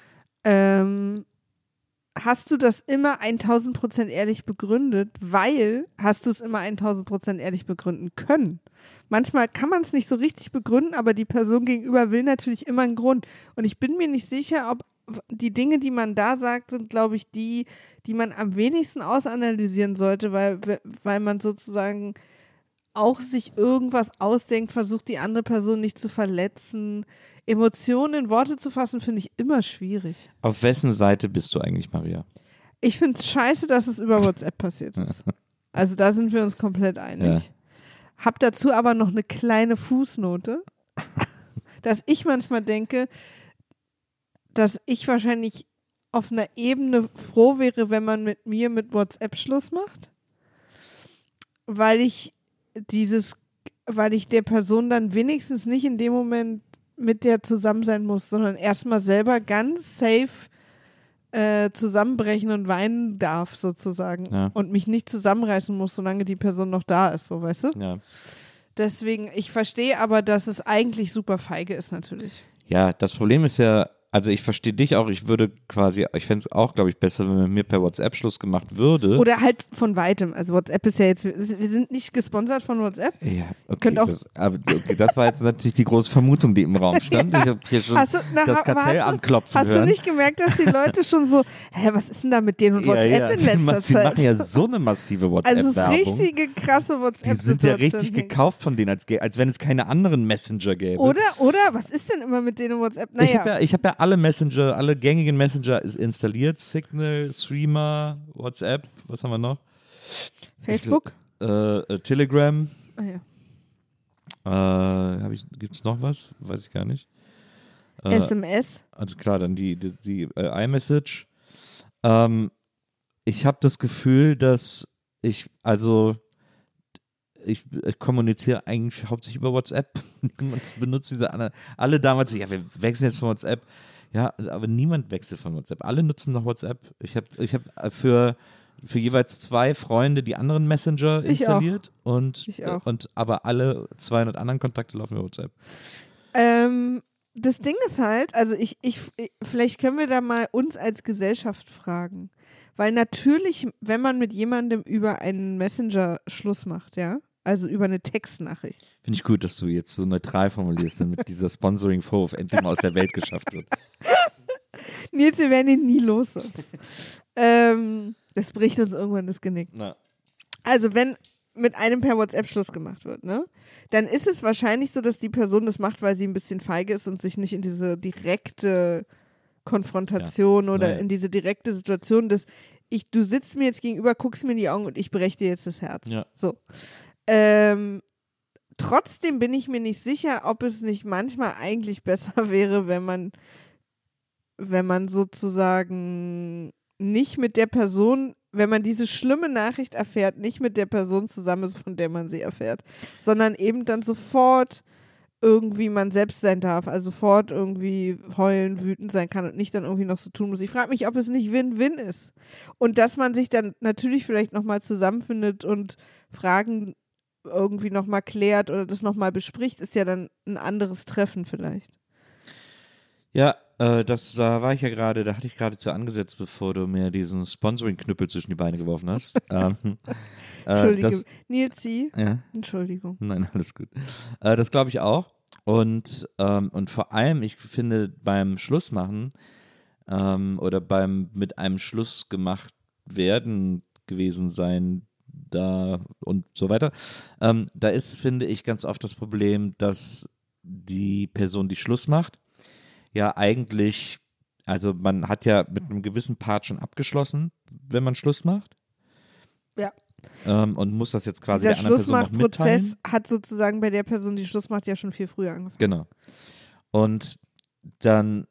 Ähm, hast du das immer tausend Prozent ehrlich begründet, weil hast du es immer tausend Prozent ehrlich begründen können? Manchmal kann man es nicht so richtig begründen, aber die Person gegenüber will natürlich immer einen Grund. Und ich bin mir nicht sicher, ob die Dinge, die man da sagt, sind, glaube ich, die, die man am wenigsten ausanalysieren sollte, weil, weil man sozusagen auch sich irgendwas ausdenkt, versucht, die andere Person nicht zu verletzen. Emotionen in Worte zu fassen, finde ich immer schwierig. Auf wessen Seite bist du eigentlich, Maria? Ich finde es scheiße, dass es über WhatsApp passiert ist. Also da sind wir uns komplett einig. Ja. Hab dazu aber noch eine kleine Fußnote, dass ich manchmal denke, dass ich wahrscheinlich auf einer Ebene froh wäre, wenn man mit mir mit WhatsApp Schluss macht, weil ich dieses, weil ich der Person dann wenigstens nicht in dem Moment mit der zusammen sein muss, sondern erstmal selber ganz safe äh, zusammenbrechen und weinen darf sozusagen Ja. und mich nicht zusammenreißen muss, solange die Person noch da ist, so weißt du? Ja. Deswegen, ich verstehe aber, dass es eigentlich super feige ist natürlich. Ja, das Problem ist ja, also ich verstehe dich auch, ich würde quasi, ich fände es auch, glaube ich, besser, wenn mit mir per WhatsApp Schluss gemacht würde. Oder halt von weitem. Also WhatsApp ist ja jetzt, wir sind nicht gesponsert von WhatsApp. Ja, okay, Könnt auch- das, aber okay, das war jetzt natürlich die große Vermutung, die im Raum stand. Ich habe hier schon Hast du, na, das ha- Kartell hast du- anklopfen Hast hören. du nicht gemerkt, dass die Leute schon so, hä, was ist denn da mit denen und WhatsApp ja, ja. in letzter Sie Zeit? machen ja so eine massive Also es ist WhatsApp-Werbung. richtige krasse Die WhatsApp-Situation. sind ja richtig gekauft von denen, als, gä- als wenn es keine anderen Messenger gäbe. Oder, oder, was ist denn immer mit denen WhatsApp? Ich habe Naja, ja, ich hab ja alle Messenger, alle gängigen Messenger ist installiert. Signal, Threema, WhatsApp, was haben wir noch? Facebook? Äh, äh, Telegram. Ah, ja. Äh, hab ich, gibt's noch was? Weiß ich gar nicht. Äh, S M S? Also klar, dann die, die, die äh, iMessage. Ähm, ich habe das Gefühl, dass ich, also ich, ich kommuniziere eigentlich hauptsächlich über WhatsApp. Niemand benutzt diese alle, alle damals, ja, wir wechseln jetzt von WhatsApp. Ja, aber niemand wechselt von WhatsApp. Alle nutzen noch WhatsApp. Ich habe ich hab für, für jeweils zwei Freunde die anderen Messenger installiert. Ich auch. Und, ich auch. und aber alle zweihundert anderen Kontakte laufen über WhatsApp. Ähm, das Ding ist halt, also ich, ich, vielleicht können wir da mal uns als Gesellschaft fragen. Weil natürlich, wenn man mit jemandem über einen Messenger Schluss macht, ja, also über eine Textnachricht. Finde ich gut, dass du jetzt so neutral formulierst, damit dieser Sponsoring-Vorwurf endlich mal aus der Welt geschafft wird. Nils, wir werden ihn nie los. ähm, das bricht uns irgendwann das Genick. Na. Also wenn mit einem per WhatsApp Schluss gemacht wird, ne, dann ist es wahrscheinlich so, dass die Person das macht, weil sie ein bisschen feige ist und sich nicht in diese direkte Konfrontation ja. oder naja. in diese direkte Situation des, ich, du sitzt mir jetzt gegenüber, guckst mir in die Augen und ich breche dir jetzt das Herz. Ja. So. Ähm, trotzdem bin ich mir nicht sicher, ob es nicht manchmal eigentlich besser wäre, wenn man, wenn man sozusagen nicht mit der Person, wenn man diese schlimme Nachricht erfährt, nicht mit der Person zusammen ist, von der man sie erfährt, sondern eben dann sofort irgendwie man selbst sein darf, also sofort irgendwie heulen, wütend sein kann und nicht dann irgendwie noch so tun muss. Ich frage mich, ob es nicht Win-Win ist. Und dass man sich dann natürlich vielleicht nochmal zusammenfindet und Fragen irgendwie nochmal klärt oder das nochmal bespricht, ist ja dann ein anderes Treffen vielleicht. Ja, äh, das, da war ich ja gerade, da hatte ich gerade zu angesetzt, bevor du mir diesen Sponsoring-Knüppel zwischen die Beine geworfen hast. ähm, äh, Entschuldige, das, Nils, ja? Entschuldigung. Nein, alles gut. Äh, das glaube ich auch. Und, ähm, und vor allem, ich finde, beim Schlussmachen ähm, oder beim mit einem Schluss gemacht werden gewesen sein, da und so weiter, ähm, da ist, finde ich, ganz oft das Problem, dass die Person, die Schluss macht, ja eigentlich, also man hat ja mit einem gewissen Part schon abgeschlossen, wenn man Schluss macht. Ja. Ähm, und muss das jetzt quasi Dieser der anderen Person noch mitteilen. Schlussmachprozess hat sozusagen bei der Person, die Schluss macht, ja schon viel früher angefangen. Genau. Und dann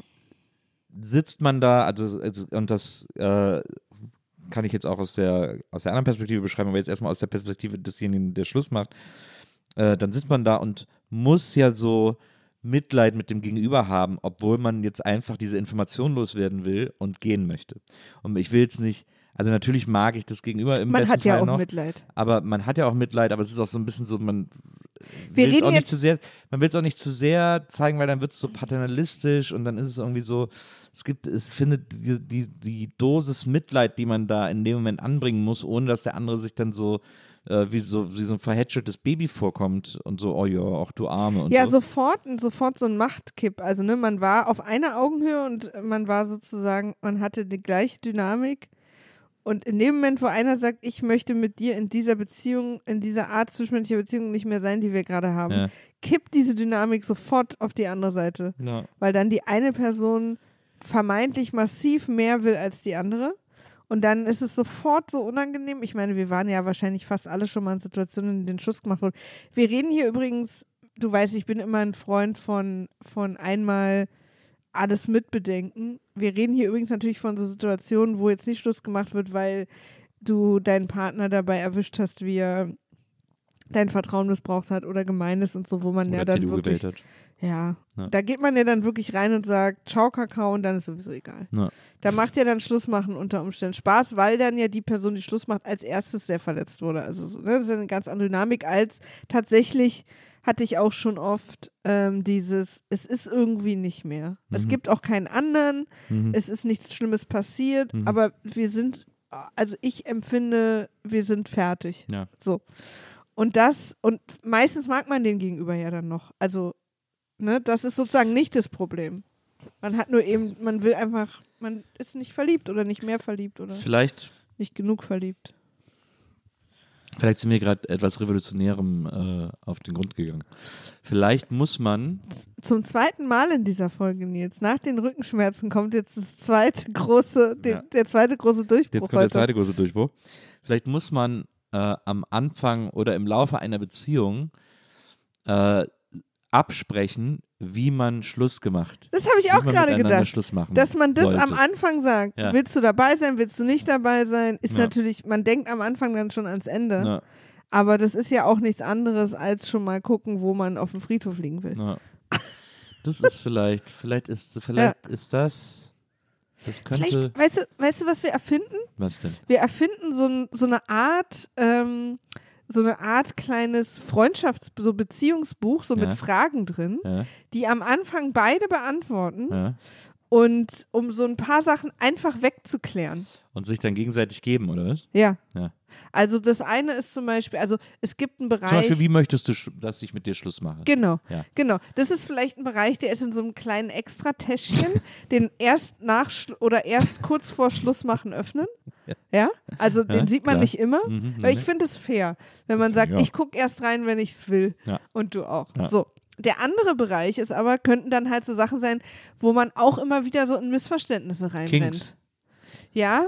sitzt man da, also, also und das äh, kann ich jetzt auch aus der, aus der anderen Perspektive beschreiben, aber jetzt erstmal aus der Perspektive desjenigen, der Schluss macht, äh, dann sitzt man da und muss ja so Mitleid mit dem Gegenüber haben, obwohl man jetzt einfach diese Information loswerden will und gehen möchte. Und ich will jetzt nicht, also natürlich mag ich das Gegenüber im man besten hat ja Fall auch noch, Mitleid. Aber man hat ja auch Mitleid, aber es ist auch so ein bisschen so, man Wir will es auch reden nicht jetzt zu sehr, man will es auch nicht zu sehr zeigen, weil dann wird es so paternalistisch und dann ist es irgendwie so, es gibt, es findet die, die, die Dosis Mitleid, die man da in dem Moment anbringen muss, ohne dass der andere sich dann so Äh, wie, so, wie so ein verhätscheltes Baby vorkommt und so, oh ja, auch du Arme und ja, so. sofort, sofort so ein Machtkipp. Also ne, man war auf einer Augenhöhe und man war sozusagen, man hatte die gleiche Dynamik und in dem Moment, wo einer sagt, ich möchte mit dir in dieser Beziehung, in dieser Art zwischenmenschlicher Beziehung nicht mehr sein, die wir gerade haben, Ja. kippt diese Dynamik sofort auf die andere Seite. Ja. Weil dann die eine Person vermeintlich massiv mehr will als die andere. Und dann ist es sofort so unangenehm. Ich meine, wir waren ja wahrscheinlich fast alle schon mal in Situationen, in denen Schuss gemacht wurde. Wir reden hier übrigens, du weißt, ich bin immer ein Freund von, von einmal alles mitbedenken. Wir reden hier übrigens natürlich von so Situationen, wo jetzt nicht Schluss gemacht wird, weil du deinen Partner dabei erwischt hast, wie er dein Vertrauen missbraucht hat oder gemein ist und so, wo man Oder ja dann C D U wirklich, gewählt hat. ja, Ja. da geht man ja dann wirklich rein und sagt, ciao Kakao und dann ist sowieso egal. Ja. Da macht ja dann Schluss machen unter Umständen Spaß, weil dann ja die Person, die Schluss macht, als erstes sehr verletzt wurde. Also so, ne, das ist ja eine ganz andere Dynamik als tatsächlich hatte ich auch schon oft ähm, dieses, es ist irgendwie nicht mehr. Mhm. Es gibt auch keinen anderen, Mhm. es ist nichts Schlimmes passiert, Mhm. aber wir sind, also ich empfinde, wir sind fertig. Ja. So. Und das, und meistens mag man den Gegenüber ja dann noch. Also, ne, das ist sozusagen nicht das Problem. Man hat nur eben, man will einfach, man ist nicht verliebt oder nicht mehr verliebt oder Vielleicht, nicht genug verliebt. vielleicht sind wir gerade etwas Revolutionärem äh, auf den Grund gegangen. Vielleicht muss man, Zum zweiten Mal in dieser Folge, Nils, nach den Rückenschmerzen kommt jetzt das zweite große, Ja. der, der zweite große Durchbruch jetzt kommt der heute. zweite große Durchbruch, vielleicht muss man äh, am Anfang oder im Laufe einer Beziehung äh, absprechen, wie man Schluss gemacht. Das habe ich wie auch man gerade miteinander gedacht. Schluss machen Dass man das sollte. am Anfang sagt. Ja. Willst du dabei sein, willst du nicht dabei sein, ist Ja. natürlich, man denkt am Anfang dann schon ans Ende. Ja. Aber das ist ja auch nichts anderes, als schon mal gucken, wo man auf dem Friedhof liegen will. Ja. Das ist vielleicht, vielleicht ist, vielleicht ja. ist das, das könnte... Vielleicht, weißt du, weißt du, was wir erfinden? Was denn? Wir erfinden so, ein, so eine Art, ähm, so eine Art kleines Freundschafts-, so Beziehungsbuch, so ja. mit Fragen drin, ja. die am Anfang beide beantworten ja. und um so ein paar Sachen einfach wegzuklären. Und sich dann gegenseitig geben, oder was? Ja. ja. Also das eine ist zum Beispiel, also es gibt einen Bereich. Zum Beispiel, wie möchtest du, dass ich mit dir Schluss mache? Genau, ja. genau. Das ist vielleicht ein Bereich, der ist in so einem kleinen Extratäschchen, den erst nach Schlu- oder erst kurz vor Schluss machen öffnen. Ja, ja? Also ja, den sieht man klar. nicht immer, mhm, weil ich finde es fair, wenn man sagt, ja. ich gucke erst rein, wenn ich es will ja. und du auch. Ja. So. Der andere Bereich ist aber, könnten dann halt so Sachen sein, wo man auch immer wieder so in Missverständnisse reinrennt. Kings. Ja.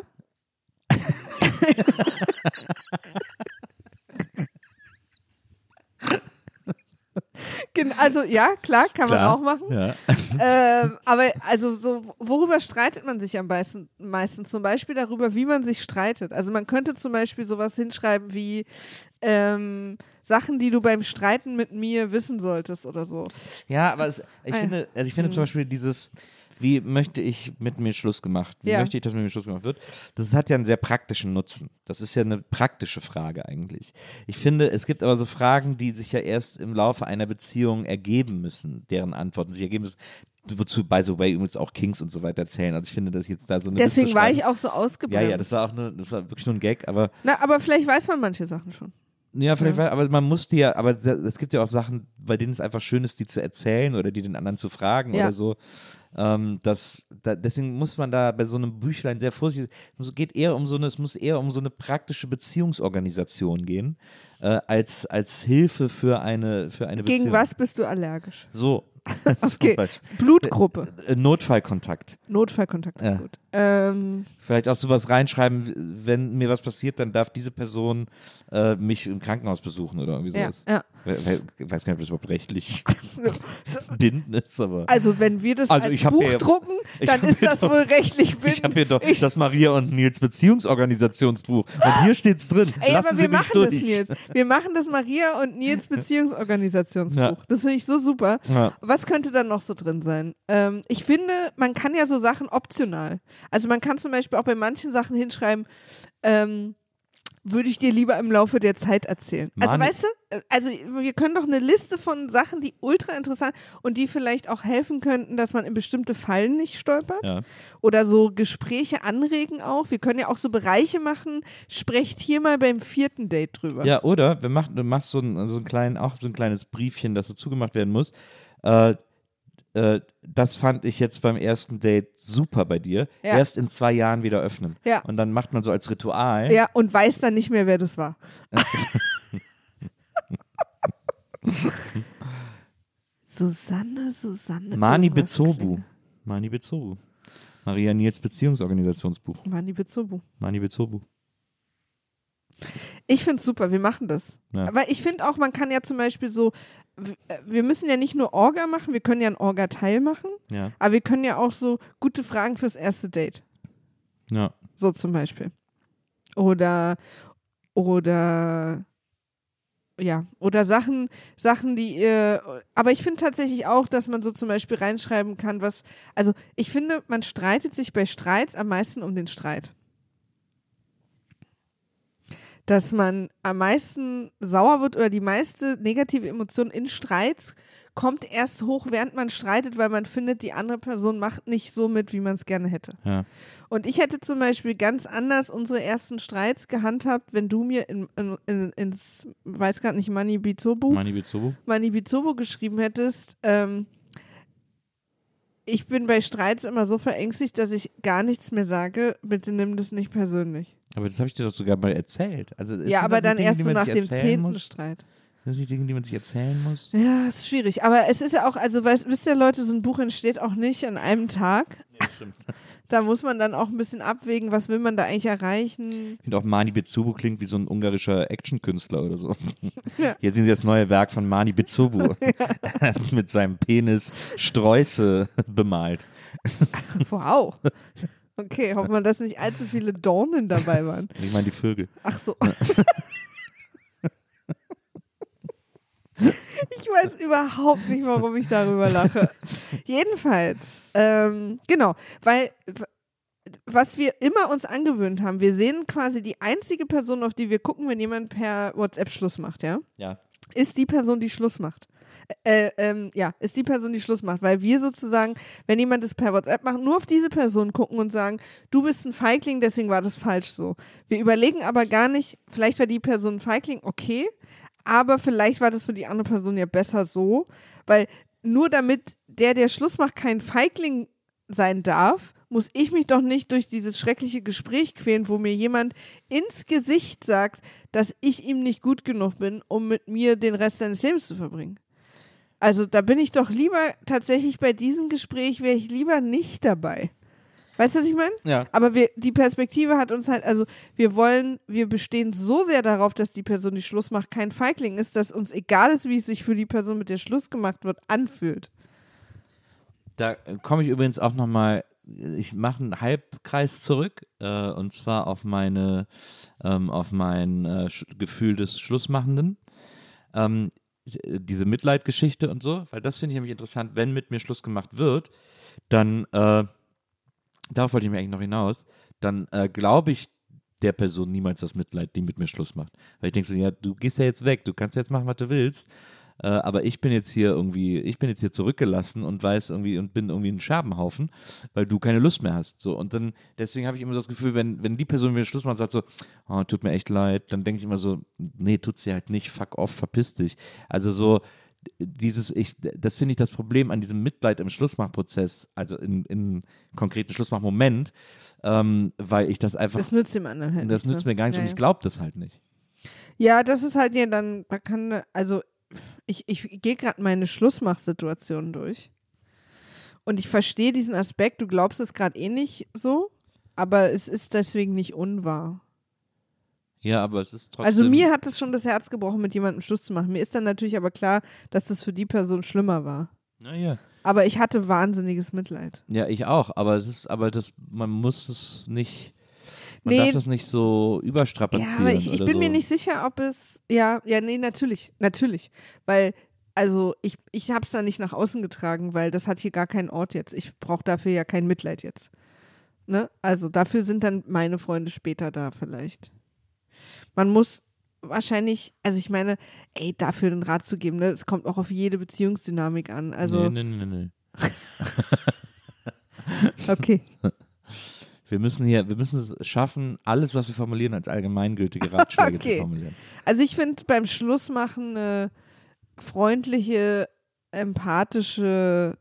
Also ja, klar, kann klar. man auch machen. Ja. Ähm, aber also so, worüber streitet man sich am meisten, meisten? Zum Beispiel darüber, wie man sich streitet. Also man könnte zum Beispiel sowas hinschreiben wie ähm, Sachen, die du beim Streiten mit mir wissen solltest oder so. Ja, aber es, ich, ah, finde, also ich finde mhm. zum Beispiel dieses, wie möchte ich mit mir Schluss gemacht? Wie ja. möchte ich, dass mit mir Schluss gemacht wird? Das hat ja einen sehr praktischen Nutzen. Das ist ja eine praktische Frage eigentlich. Ich finde, es gibt aber so Fragen, die sich ja erst im Laufe einer Beziehung ergeben müssen, deren Antworten sich ergeben müssen. Wozu, by the way, übrigens auch Kings und so weiter zählen. Also ich finde, dass jetzt da so eine Deswegen Liste war schreiben. ich auch so ausgebremst. Ja, ja, das war auch nur, das war wirklich nur ein Gag, aber Na, aber vielleicht weiß man manche Sachen schon. Ja, vielleicht, Ja. War, aber man muss die ja, aber es gibt ja auch Sachen, bei denen es einfach schön ist, die zu erzählen oder die den anderen zu fragen Ja. oder so. Ähm, das, da, deswegen muss man da bei so einem Büchlein sehr vorsichtig, es geht eher um so eine, es muss eher um so eine praktische Beziehungsorganisation gehen, äh, als, als Hilfe für eine, für eine Beziehung. Gegen was bist du allergisch? So. Okay, Blutgruppe. Äh, Notfallkontakt. Notfallkontakt ist Ja. gut. Ähm, Vielleicht auch sowas reinschreiben, wenn mir was passiert, dann darf diese Person äh, mich im Krankenhaus besuchen oder irgendwie ja, sowas. ja. Ich weiß gar nicht, ob das überhaupt rechtlich bindend ist, aber. Also wenn wir das Also als ich hab Buch hier- drucken, ich dann hab ist hier das doch- wohl rechtlich bindend. Ich habe hier doch Ich- das Maria und Nils Beziehungsorganisationsbuch. Und hier steht's drin. Ey, Lassen aber Sie wir mich machen durch. das jetzt. Wir machen das Maria und Nils Beziehungsorganisationsbuch. Ja. Das finde ich so super. Ja. Was könnte dann noch so drin sein? Ähm, ich finde, man kann ja so Sachen optional. Also man kann zum Beispiel auch bei manchen Sachen hinschreiben, ähm, würde ich dir lieber im Laufe der Zeit erzählen. Also Mann. weißt du, also wir können doch eine Liste von Sachen, die ultra interessant und die vielleicht auch helfen könnten, dass man in bestimmte Fallen nicht stolpert. Ja. Oder so Gespräche anregen auch. Wir können ja auch so Bereiche machen. Sprecht hier mal beim vierten Date drüber. Ja, oder wir machen, du machst so ein, so ein kleinen, auch so ein kleines Briefchen, das so zugemacht werden muss. Äh, äh, das fand ich jetzt beim ersten Date super bei dir. Ja. Erst in zwei Jahren wieder öffnen. Ja. Und dann macht man so als Ritual. Ja, und weiß dann nicht mehr, wer das war. Susanne, Susanne. Mani irgendwas Bezobu. klingelt. Mani Bezobu. Maria Nils Beziehungsorganisationsbuch. Mani Bezobu. Mani Bezobu. Ich finde es super, wir machen das. Ja. Weil ich finde auch, man kann ja zum Beispiel so, w- wir müssen ja nicht nur Orga machen, wir können ja ein Orga-Teil machen, Ja. aber wir können ja auch so gute Fragen fürs erste Date. Ja. So zum Beispiel. Oder, oder, ja, oder Sachen, Sachen, die ihr, aber ich finde tatsächlich auch, dass man so zum Beispiel reinschreiben kann, was, also ich finde, man streitet sich bei Streits am meisten um den Streit. Dass man am meisten sauer wird oder die meiste negative Emotion in Streits kommt erst hoch, während man streitet, weil man findet, die andere Person macht nicht so mit, wie man es gerne hätte. Ja. Und ich hätte zum Beispiel ganz anders unsere ersten Streits gehandhabt, wenn du mir in, in, in, ins, weiß gerade nicht, Mani Bizobu, Mani Bezobu. Mani Bizobu geschrieben hättest, ähm, ich bin bei Streits immer so verängstigt, dass ich gar nichts mehr sage, bitte nimm das nicht persönlich. Aber das habe ich dir doch sogar mal erzählt. Also, Ja, aber dann Dinge, erst die so man nach sich dem erzählen zehnten muss? Streit. Das sind die Dinge, die man sich erzählen muss. Ja, ist schwierig. Aber es ist ja auch, also weißt, wisst ihr Leute, so ein Buch entsteht auch nicht an einem Tag. Nee, stimmt. Da muss man dann auch ein bisschen abwägen, was will man da eigentlich erreichen. Ich finde auch Mani Bezobu klingt wie so ein ungarischer Actionkünstler oder so. Ja. Hier sehen Sie das neue Werk von Mani Bezobu. Mit seinem Penis Sträuße bemalt. Wow. Okay, hoffen wir, dass nicht allzu viele Dornen dabei waren. Ich meine die Vögel. Ach so. Ich weiß überhaupt nicht, warum ich darüber lache. Jedenfalls, ähm, genau, weil was wir immer uns angewöhnt haben, wir sehen quasi die einzige Person, auf die wir gucken, wenn jemand per WhatsApp Schluss macht, ja? Ja. Ist die Person, die Schluss macht. Äh, ähm, ja, ist die Person, die Schluss macht, weil wir sozusagen, wenn jemand das per WhatsApp macht, nur auf diese Person gucken und sagen, du bist ein Feigling, deswegen war das falsch so. Wir überlegen aber gar nicht, vielleicht war die Person ein Feigling, okay, aber vielleicht war das für die andere Person ja besser so, weil nur damit der, der Schluss macht, kein Feigling sein darf, muss ich mich doch nicht durch dieses schreckliche Gespräch quälen, wo mir jemand ins Gesicht sagt, dass ich ihm nicht gut genug bin, um mit mir den Rest seines Lebens zu verbringen. Also da bin ich doch lieber, tatsächlich bei diesem Gespräch wäre ich lieber nicht dabei. Weißt du, was ich meine? Ja. Aber wir, die Perspektive hat uns halt, also wir wollen, wir bestehen so sehr darauf, dass die Person, die Schluss macht, kein Feigling ist, dass uns egal ist, wie es sich für die Person, mit der Schluss gemacht wird, anfühlt. Da komme ich übrigens auch nochmal, ich mache einen Halbkreis zurück, äh, und zwar auf meine, ähm, auf mein äh, Sch- Gefühl des Schlussmachenden. Ähm, diese Mitleidgeschichte und so, weil das finde ich nämlich interessant, wenn mit mir Schluss gemacht wird, dann, äh, darauf wollte ich mir eigentlich noch hinaus, dann äh, glaube ich der Person niemals das Mitleid, die mit mir Schluss macht. Weil ich denke so, ja, du gehst ja jetzt weg, du kannst jetzt machen, was du willst, äh, aber ich bin jetzt hier irgendwie, ich bin jetzt hier zurückgelassen und weiß irgendwie und bin irgendwie ein Scherbenhaufen, weil du keine Lust mehr hast. So, und dann, deswegen habe ich immer so das Gefühl, wenn, wenn die Person mir Schluss macht und sagt so, oh, tut mir echt leid, dann denke ich immer so, nee, tut sie halt nicht, fuck off, verpiss dich. Also so, dieses, ich, das finde ich das Problem an diesem Mitleid im Schlussmachprozess, also in, im konkreten Schlussmachmoment, ähm, weil ich das einfach. Das nützt dem anderen halt Das nicht. nützt so. mir gar nicht ja, und ja. ich glaube das halt nicht. Ja, das ist halt ja dann, da kann, also ich, ich gehe gerade meine Schlussmachsituation durch. Und ich verstehe diesen Aspekt, du glaubst es gerade eh nicht so, aber es ist deswegen nicht unwahr. Ja, aber es ist trotzdem. Also mir hat es schon das Herz gebrochen, mit jemandem Schluss zu machen. Mir ist dann natürlich aber klar, dass das für die Person schlimmer war. Naja. Aber ich hatte wahnsinniges Mitleid. Ja, ich auch, aber es ist, aber das, man muss es nicht, man Nee. darf das nicht so überstrapazieren. Ja, aber ich, ich oder bin so. mir nicht sicher, ob es, ja, ja, nee, natürlich, natürlich, weil, also ich, ich habe es da nicht nach außen getragen, weil das hat hier gar keinen Ort jetzt. Ich brauche dafür ja kein Mitleid jetzt. Ne? Also dafür sind dann meine Freunde später da vielleicht. Man muss wahrscheinlich, also ich meine, ey, dafür den Rat zu geben, ne, es kommt auch auf jede Beziehungsdynamik an. Also, Nee, nee, nee, nee. okay. Wir müssen hier, wir müssen es schaffen, alles, was wir formulieren, als allgemeingültige Ratschläge Okay. zu formulieren. Also ich finde beim Schlussmachen eine freundliche, empathische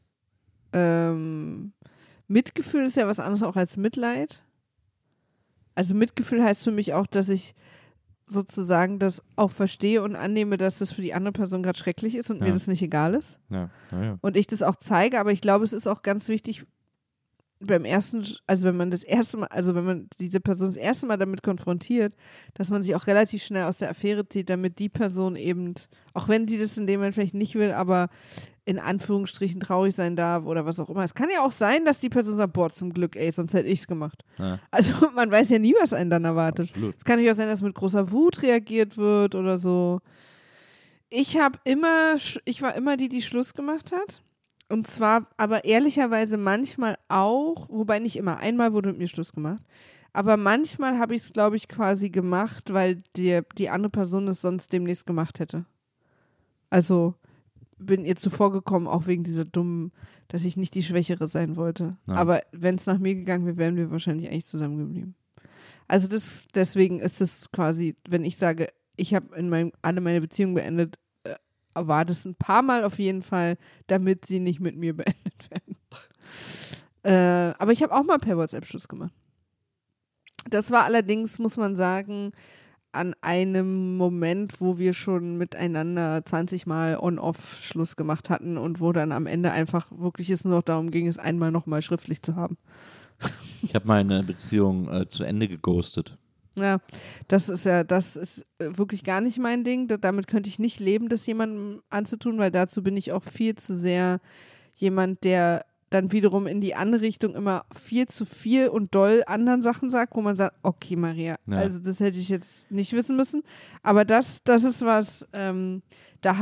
ähm, Mitgefühl ist ja was anderes auch als Mitleid. Also Mitgefühl heißt für mich auch, dass ich sozusagen das auch verstehe und annehme, dass das für die andere Person gerade schrecklich ist und Ja. mir das nicht egal ist. Ja, ja, ja. Und ich das auch zeige, aber ich glaube, es ist auch ganz wichtig, beim ersten, also wenn man das erste Mal, also wenn man diese Person das erste Mal damit konfrontiert, dass man sich auch relativ schnell aus der Affäre zieht, damit die Person eben, auch wenn sie das in dem Moment vielleicht nicht will, aber in Anführungsstrichen traurig sein darf oder was auch immer. Es kann ja auch sein, dass die Person sagt, boah, zum Glück, ey, sonst hätte ich es gemacht. Ja. Also man weiß ja nie, was einen dann erwartet. Absolut. Es kann natürlich auch sein, dass mit großer Wut reagiert wird oder so. Ich habe immer, ich war immer die, die Schluss gemacht hat. Und zwar aber ehrlicherweise manchmal auch, wobei nicht immer, einmal wurde mit mir Schluss gemacht, aber manchmal habe ich es, glaube ich, quasi gemacht, weil die, die andere Person es sonst demnächst gemacht hätte. Also bin ihr zuvor gekommen, auch wegen dieser dummen, dass ich nicht die Schwächere sein wollte. Ja. Aber wenn es nach mir gegangen wäre, wären wir wahrscheinlich eigentlich zusammengeblieben. Also das, deswegen ist es quasi, wenn ich sage, ich habe in meinem, alle meine Beziehungen beendet, war das ein paar Mal auf jeden Fall, damit sie nicht mit mir beendet werden. äh, aber ich habe auch mal per WhatsApp Schluss gemacht. Das war allerdings, muss man sagen, an einem Moment, wo wir schon miteinander zwanzig Mal on-off Schluss gemacht hatten und wo dann am Ende einfach wirklich es nur noch darum ging, es einmal nochmal schriftlich zu haben. Ich habe meine Beziehung äh, zu Ende geghostet. Ja, das ist ja, das ist wirklich gar nicht mein Ding. Da, damit könnte ich nicht leben, das jemandem anzutun, weil dazu bin ich auch viel zu sehr jemand, der dann wiederum in die andere Richtung immer viel zu viel und doll anderen Sachen sagt, wo man sagt, okay, Maria, Ja. also das hätte ich jetzt nicht wissen müssen. Aber das, das ist was, ähm, da habe ich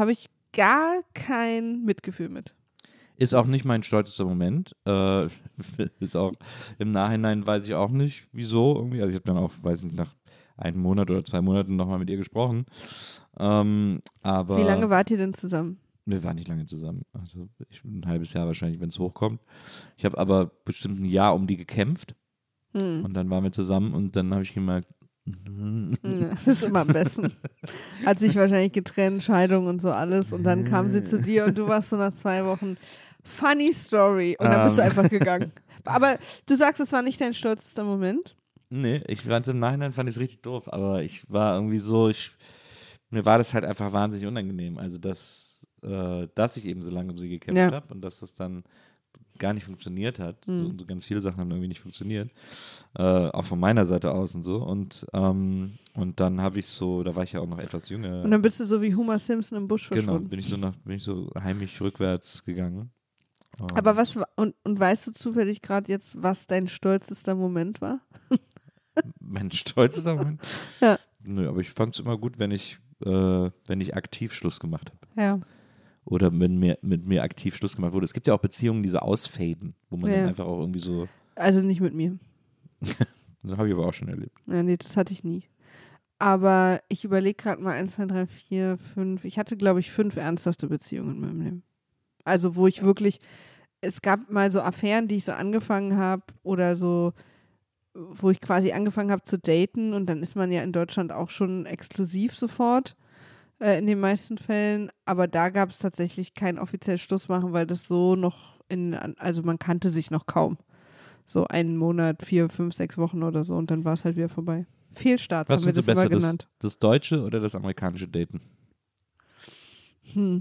gar kein Mitgefühl mit. Ist auch nicht mein stolzester Moment. Äh, ist auch im Nachhinein weiß ich auch nicht, wieso irgendwie. Also ich habe dann auch, weiß nicht, nach einem Monat oder zwei Monaten nochmal mit ihr gesprochen. Ähm, aber Wie lange wart ihr denn zusammen? Wir waren nicht lange zusammen. Also ich, ein halbes Jahr wahrscheinlich, wenn es hochkommt. Ich habe aber bestimmt ein Jahr um die gekämpft. Hm. Und dann waren wir zusammen und dann habe ich gemerkt, ja, das ist immer am besten. Hat sich wahrscheinlich getrennt, Scheidung und so alles. Und dann kam sie zu dir und du warst so nach zwei Wochen funny story. Und dann bist du Ähm. einfach gegangen. Aber du sagst, es war nicht dein stolzester Moment? Nee, ich fand im Nachhinein fand ich es richtig doof, aber ich war irgendwie so, ich, mir war das halt einfach wahnsinnig unangenehm. Also dass, äh, dass ich eben so lange um sie gekämpft Ja. habe und dass das dann gar nicht funktioniert hat. Mhm. So, so ganz viele Sachen haben irgendwie nicht funktioniert. Äh, auch von meiner Seite aus und so. Und, ähm, und dann habe ich so, da war ich ja auch noch etwas jünger. Und dann bist du so wie Homer Simpson im Busch Genau, verschwunden. bin ich so nach, bin ich so heimlich rückwärts gegangen. Und Aber was war, und, und weißt du zufällig gerade jetzt, was dein stolzester Moment war? mein stolzester Moment? Ja. Nö, aber ich fand es immer gut, wenn ich, äh, wenn ich aktiv Schluss gemacht habe. Ja. Oder wenn mir, mit mir aktiv Schluss gemacht wurde. Es gibt ja auch Beziehungen, die so ausfaden, wo man Ja. dann einfach auch irgendwie so, Also nicht mit mir. das habe ich aber auch schon erlebt. Ja, nee, das hatte ich nie. Aber ich überlege gerade mal eins, zwei, drei, vier, fünf. Ich hatte, glaube ich, fünf ernsthafte Beziehungen in meinem Leben. Also wo ich wirklich, es gab mal so Affären, die ich so angefangen habe oder so, wo ich quasi angefangen habe zu daten und dann ist man ja in Deutschland auch schon exklusiv sofort äh, in den meisten Fällen. Aber da gab es tatsächlich kein offizielles Schlussmachen, weil das so noch in, also man kannte sich noch kaum. So einen Monat, vier, fünf, sechs Wochen oder so und dann war es halt wieder vorbei. Fehlstarts Was haben wir findest du das immer besser, das, genannt. das deutsche oder das amerikanische Daten? Hm.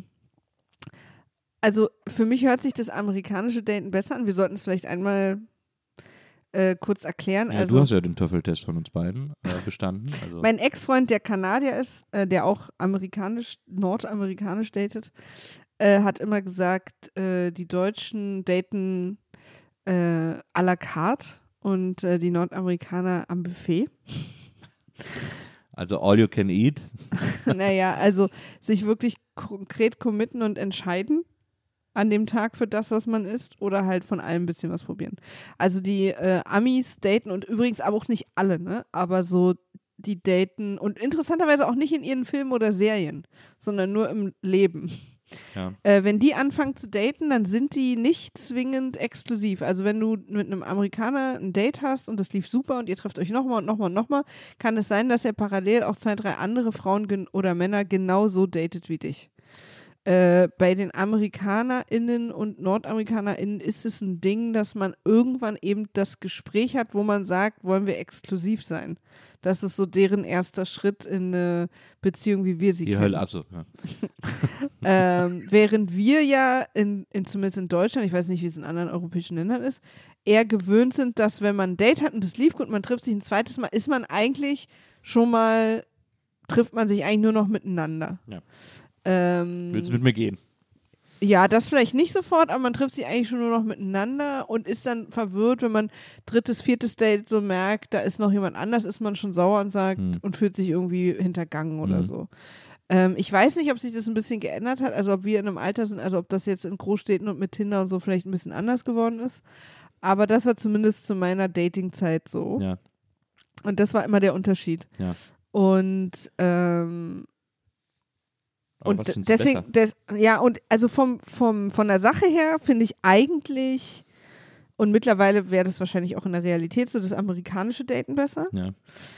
Also für mich hört sich das amerikanische Daten besser an. Wir sollten es vielleicht einmal äh, kurz erklären. Ja, also, du hast ja den Töffeltest von uns beiden äh, bestanden. Also. Mein Ex-Freund, der Kanadier ist, äh, der auch amerikanisch, nordamerikanisch datet, äh, hat immer gesagt, äh, die Deutschen daten äh, à la carte und äh, die Nordamerikaner am Buffet. Also all you can eat. Naja, also sich wirklich konkret committen und entscheiden an dem Tag für das, was man isst oder halt von allem ein bisschen was probieren. Also die äh, Amis daten und übrigens aber auch nicht alle, ne? Aber so die daten und interessanterweise auch nicht in ihren Filmen oder Serien, sondern nur im Leben. Ja. Äh, wenn die anfangen zu daten, dann sind die nicht zwingend exklusiv. Also wenn du mit einem Amerikaner ein Date hast und das lief super und ihr trefft euch nochmal und nochmal und nochmal, kann es sein, dass er parallel auch zwei, drei andere Frauen gen- oder Männer genauso datet wie dich. Äh, bei den AmerikanerInnen und NordamerikanerInnen ist es ein Ding, dass man irgendwann eben das Gespräch hat, wo man sagt, wollen wir exklusiv sein. Das ist so deren erster Schritt in eine Beziehung, wie wir sie Die kennen. Hölle, achso. Ja. ähm, während wir ja, in, in, zumindest in Deutschland, ich weiß nicht, wie es in anderen europäischen Ländern ist, eher gewöhnt sind, dass wenn man ein Date hat und das lief gut, man trifft sich ein zweites Mal, ist man eigentlich schon mal, trifft man sich eigentlich nur noch miteinander. Ja. Ähm, Willst du mit mir gehen? Ja, das vielleicht nicht sofort, aber man trifft sich eigentlich schon nur noch miteinander und ist dann verwirrt, wenn man drittes, viertes Date so merkt, da ist noch jemand anders, ist man schon sauer und sagt Hm. und fühlt sich irgendwie hintergangen oder Hm. so. Ähm, ich weiß nicht, ob sich das ein bisschen geändert hat, also ob wir in einem Alter sind, also ob das jetzt in Großstädten und mit Tinder und so vielleicht ein bisschen anders geworden ist. Aber das war zumindest zu meiner Datingzeit so. Ja. Und das war immer der Unterschied. Ja. Und ähm, Aber und was findest du deswegen, besser? des, ja, und also vom, vom, von der Sache her finde ich eigentlich, und mittlerweile wäre das wahrscheinlich auch in der Realität so, das amerikanische Daten besser. Ja.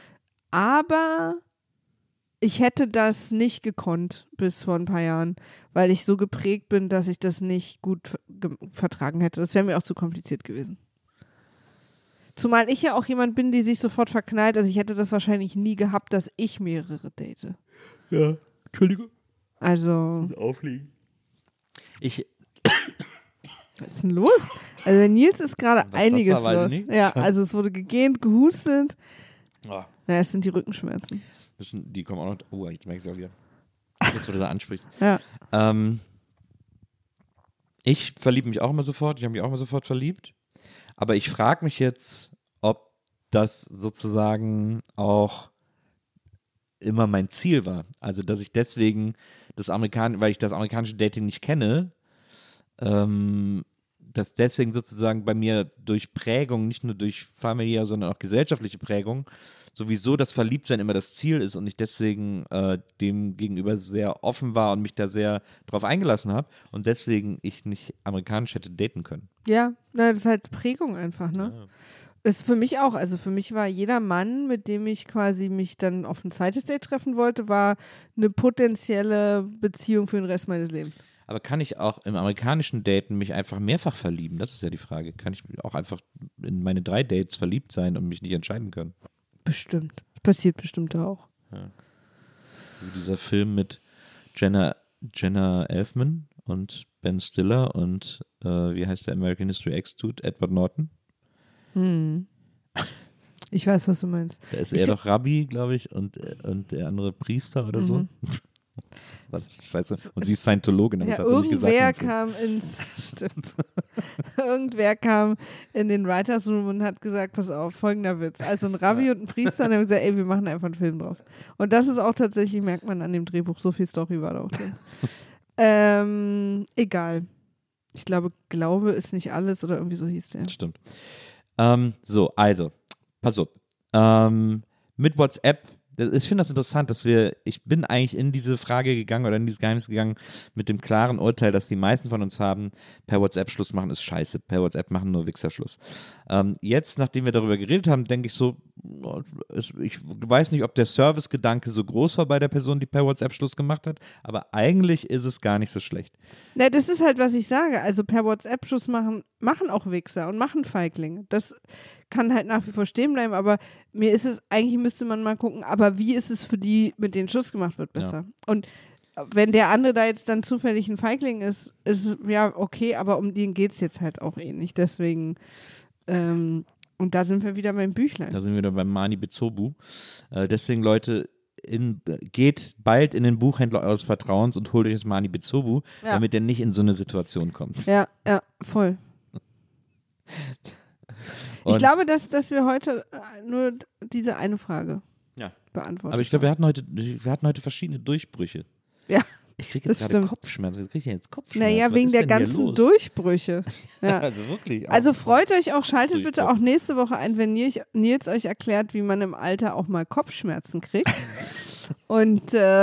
Aber ich hätte das nicht gekonnt bis vor ein paar Jahren, weil ich so geprägt bin, dass ich das nicht gut ge- vertragen hätte. Das wäre mir auch zu kompliziert gewesen. Zumal ich ja auch jemand bin, die sich sofort verknallt. Also ich hätte das wahrscheinlich nie gehabt, dass ich mehrere date. Ja. Entschuldigung. Also, Aufliegen. Ich, was ist denn los? Also bei Nils ist gerade Was das einiges war, weiß ich los. nicht. Ja, also es wurde gegähnt, gehustet. oh, Naja, es sind die Rückenschmerzen. das sind, die kommen auch noch. Oh, jetzt merkst du auch wieder. Jetzt, wo du da ansprichst. Ja. Ähm, ich verliebe mich auch immer sofort. Ich habe mich auch immer sofort verliebt. Aber ich frage mich jetzt, ob das sozusagen auch immer mein Ziel war. Also, dass ich deswegen das Amerikan weil ich das amerikanische Dating nicht kenne, ähm, dass deswegen sozusagen bei mir durch Prägung, nicht nur durch familiäre, sondern auch gesellschaftliche Prägung, sowieso das Verliebtsein immer das Ziel ist und ich deswegen äh, dem gegenüber sehr offen war und mich da sehr drauf eingelassen habe und deswegen ich nicht amerikanisch hätte daten können. Ja, na, das ist halt Prägung einfach, ne? Ja. Das ist für mich auch, also für mich war jeder Mann, mit dem ich quasi mich dann auf ein zweites Date treffen wollte, war eine potenzielle Beziehung für den Rest meines Lebens. Aber kann ich auch im amerikanischen Daten mich einfach mehrfach verlieben? Das ist ja die Frage. Kann ich auch einfach in meine drei Dates verliebt sein und mich nicht entscheiden können? Bestimmt. Das passiert bestimmt auch. Ja. Wie dieser Film mit Jenna, Jenna Elfman und Ben Stiller und äh, wie heißt der American History X-Dude? Edward Norton. Hm. Ich weiß, was du meinst. Da ist ich er doch Rabbi, glaube ich, und, und der andere Priester oder so. Mhm. Was, ich weiß nicht. Und sie ist Scientologin, aber ja, das hat sie nicht gesagt. Irgendwer kam ins, stimmt. irgendwer kam in den Writers Room und hat gesagt, pass auf, folgender Witz. Also ein Rabbi ja. und ein Priester und haben gesagt, ey, wir machen einfach einen Film draus. Und das ist auch tatsächlich, merkt man an dem Drehbuch, so viel Story war da auch drin. ähm, egal. Ich glaube, Glaube ist nicht alles oder irgendwie so hieß der. Stimmt. Ähm, so, also, pass auf. Ähm, mit WhatsApp, ich finde das interessant, dass wir, ich bin eigentlich in diese Frage gegangen oder in dieses Geheimnis gegangen mit dem klaren Urteil, dass die meisten von uns haben, per WhatsApp Schluss machen ist scheiße, per WhatsApp machen nur Wichser Schluss. Ähm, jetzt, nachdem wir darüber geredet haben, denke ich so, ich weiß nicht, ob der Servicegedanke so groß war bei der Person, die per WhatsApp Schluss gemacht hat, aber eigentlich ist es gar nicht so schlecht. Na, das ist halt, was ich sage, also per WhatsApp Schluss machen, machen auch Wichser und machen Feiglinge. Das kann halt nach wie vor stehen bleiben, aber mir ist es, eigentlich müsste man mal gucken, aber wie ist es für die, mit denen Schluss gemacht wird, besser. Ja. Und wenn der andere da jetzt dann zufällig ein Feigling ist, ist ja okay, aber um den geht es jetzt halt auch eh nicht. Deswegen, ähm, und da sind wir wieder beim Büchlein. Da sind wir wieder beim Mani Bezobu. Äh, deswegen, Leute, in, geht bald in den Buchhändler eures Vertrauens und holt euch das Mani Bezobu, ja. damit ihr nicht in so eine Situation kommt. Ja, ja, voll. Ich glaube, dass, dass wir heute nur diese eine Frage ja. beantworten. Aber ich glaube, wir hatten heute, wir hatten heute verschiedene Durchbrüche. Ja. Ich kriege jetzt gerade Kopfschmerzen. Was kriege ich denn jetzt Kopfschmerzen? Naja, Was wegen der ganzen Durchbrüche. Ja. Also wirklich. Also freut euch auch, schaltet bitte auch nächste Woche ein, wenn Nils euch erklärt, wie man im Alter auch mal Kopfschmerzen kriegt. Und äh,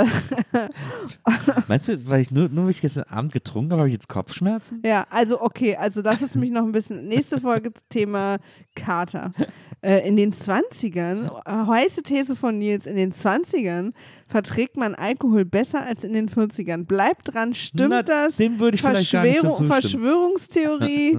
meinst du, weil ich nur, nur weil ich gestern Abend getrunken habe, habe ich jetzt Kopfschmerzen? Ja, also okay, also das ist mich noch ein bisschen, nächste Folge Thema Kater. Äh, in den zwanzigern, heiße These von Nils, in den zwanzigern verträgt man Alkohol besser als in den vierzigern. Bleibt dran, stimmt Na, das? Dem würde ich vielleicht gar nicht so zustimmen. Verschwörungstheorie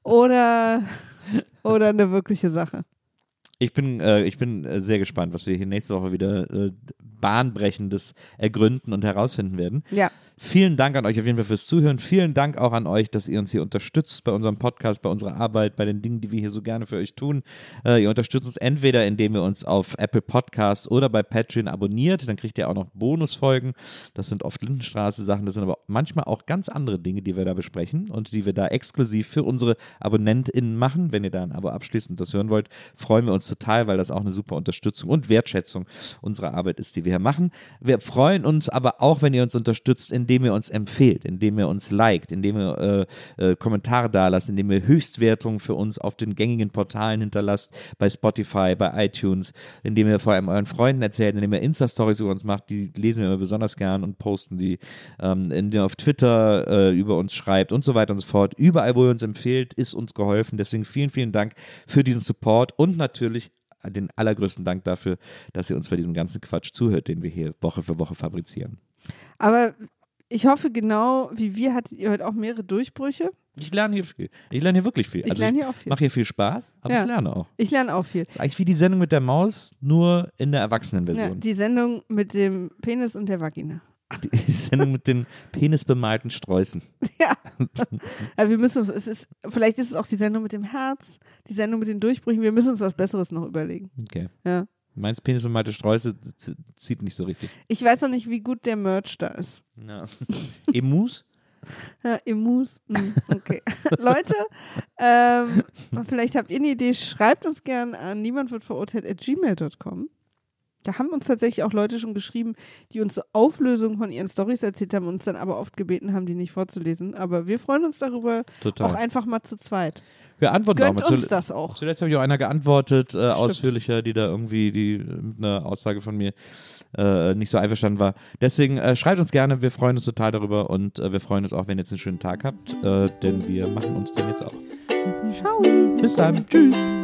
oder, oder eine wirkliche Sache? Ich bin, äh, ich bin äh, sehr gespannt, was wir hier nächste Woche wieder äh, Bahnbrechendes ergründen und herausfinden werden. Ja. Vielen Dank an euch auf jeden Fall fürs Zuhören. Vielen Dank auch an euch, dass ihr uns hier unterstützt bei unserem Podcast, bei unserer Arbeit, bei den Dingen, die wir hier so gerne für euch tun. Äh, ihr unterstützt uns entweder, indem ihr uns auf Apple Podcasts oder bei Patreon abonniert. Dann kriegt ihr auch noch Bonusfolgen. Das sind oft Lindenstraße-Sachen. Das sind aber manchmal auch ganz andere Dinge, die wir da besprechen und die wir da exklusiv für unsere AbonnentInnen machen. Wenn ihr da ein Abo abschließt und das hören wollt, freuen wir uns total, weil das auch eine super Unterstützung und Wertschätzung unserer Arbeit ist, die wir hier machen. Wir freuen uns aber auch, wenn ihr uns unterstützt, indem ihr uns empfehlt, indem ihr uns liked, indem ihr äh, äh, Kommentare da lasst, indem ihr Höchstwertungen für uns auf den gängigen Portalen hinterlasst, bei Spotify, bei iTunes, indem ihr vor allem euren Freunden erzählt, indem ihr Insta-Stories über uns macht, die lesen wir immer besonders gern und posten die, ähm, indem ihr auf Twitter äh, über uns schreibt und so weiter und so fort. Überall, wo ihr uns empfehlt, ist uns geholfen. Deswegen vielen, vielen Dank für diesen Support und natürlich den allergrößten Dank dafür, dass ihr uns bei diesem ganzen Quatsch zuhört, den wir hier Woche für Woche fabrizieren. Aber ich hoffe, genau wie wir hattet ihr heute auch mehrere Durchbrüche. Ich lerne hier viel. Ich lerne hier wirklich viel. Ich also lerne hier auch viel. Ich mache hier viel Spaß, aber ja. ich lerne auch. Ich lerne auch viel. Das ist eigentlich wie die Sendung mit der Maus, nur in der Erwachsenenversion. Ja, die Sendung mit dem Penis und der Vagina. Die Sendung mit den penisbemalten Sträußen. Ja. Aber wir müssen uns, es ist, vielleicht ist es auch die Sendung mit dem Herz, die Sendung mit den Durchbrüchen. Wir müssen uns was Besseres noch überlegen. Okay. Ja. Meinst penisbemalte Sträuße zieht nicht so richtig. Ich weiß noch nicht, wie gut der Merch da ist. Ja. Emus? Ja, Emus. Hm, okay. Leute, ähm, vielleicht habt ihr eine Idee, schreibt uns gerne an niemand wird verurteilt at gmail punkt com. Da haben uns tatsächlich auch Leute schon geschrieben, die uns so Auflösungen von ihren Storys erzählt haben und uns dann aber oft gebeten haben, die nicht vorzulesen. Aber wir freuen uns darüber Total. auch einfach mal zu zweit. Wir antworten Gönnt auch mal. uns das auch. Zuletzt habe ich auch einer geantwortet, äh, ausführlicher, die da irgendwie die mit einer Aussage von mir äh, nicht so einverstanden war. Deswegen äh, schreibt uns gerne, wir freuen uns total darüber und äh, wir freuen uns auch, wenn ihr jetzt einen schönen Tag habt, äh, denn wir machen uns den jetzt auch. Ciao. Bis dann. Tschüss.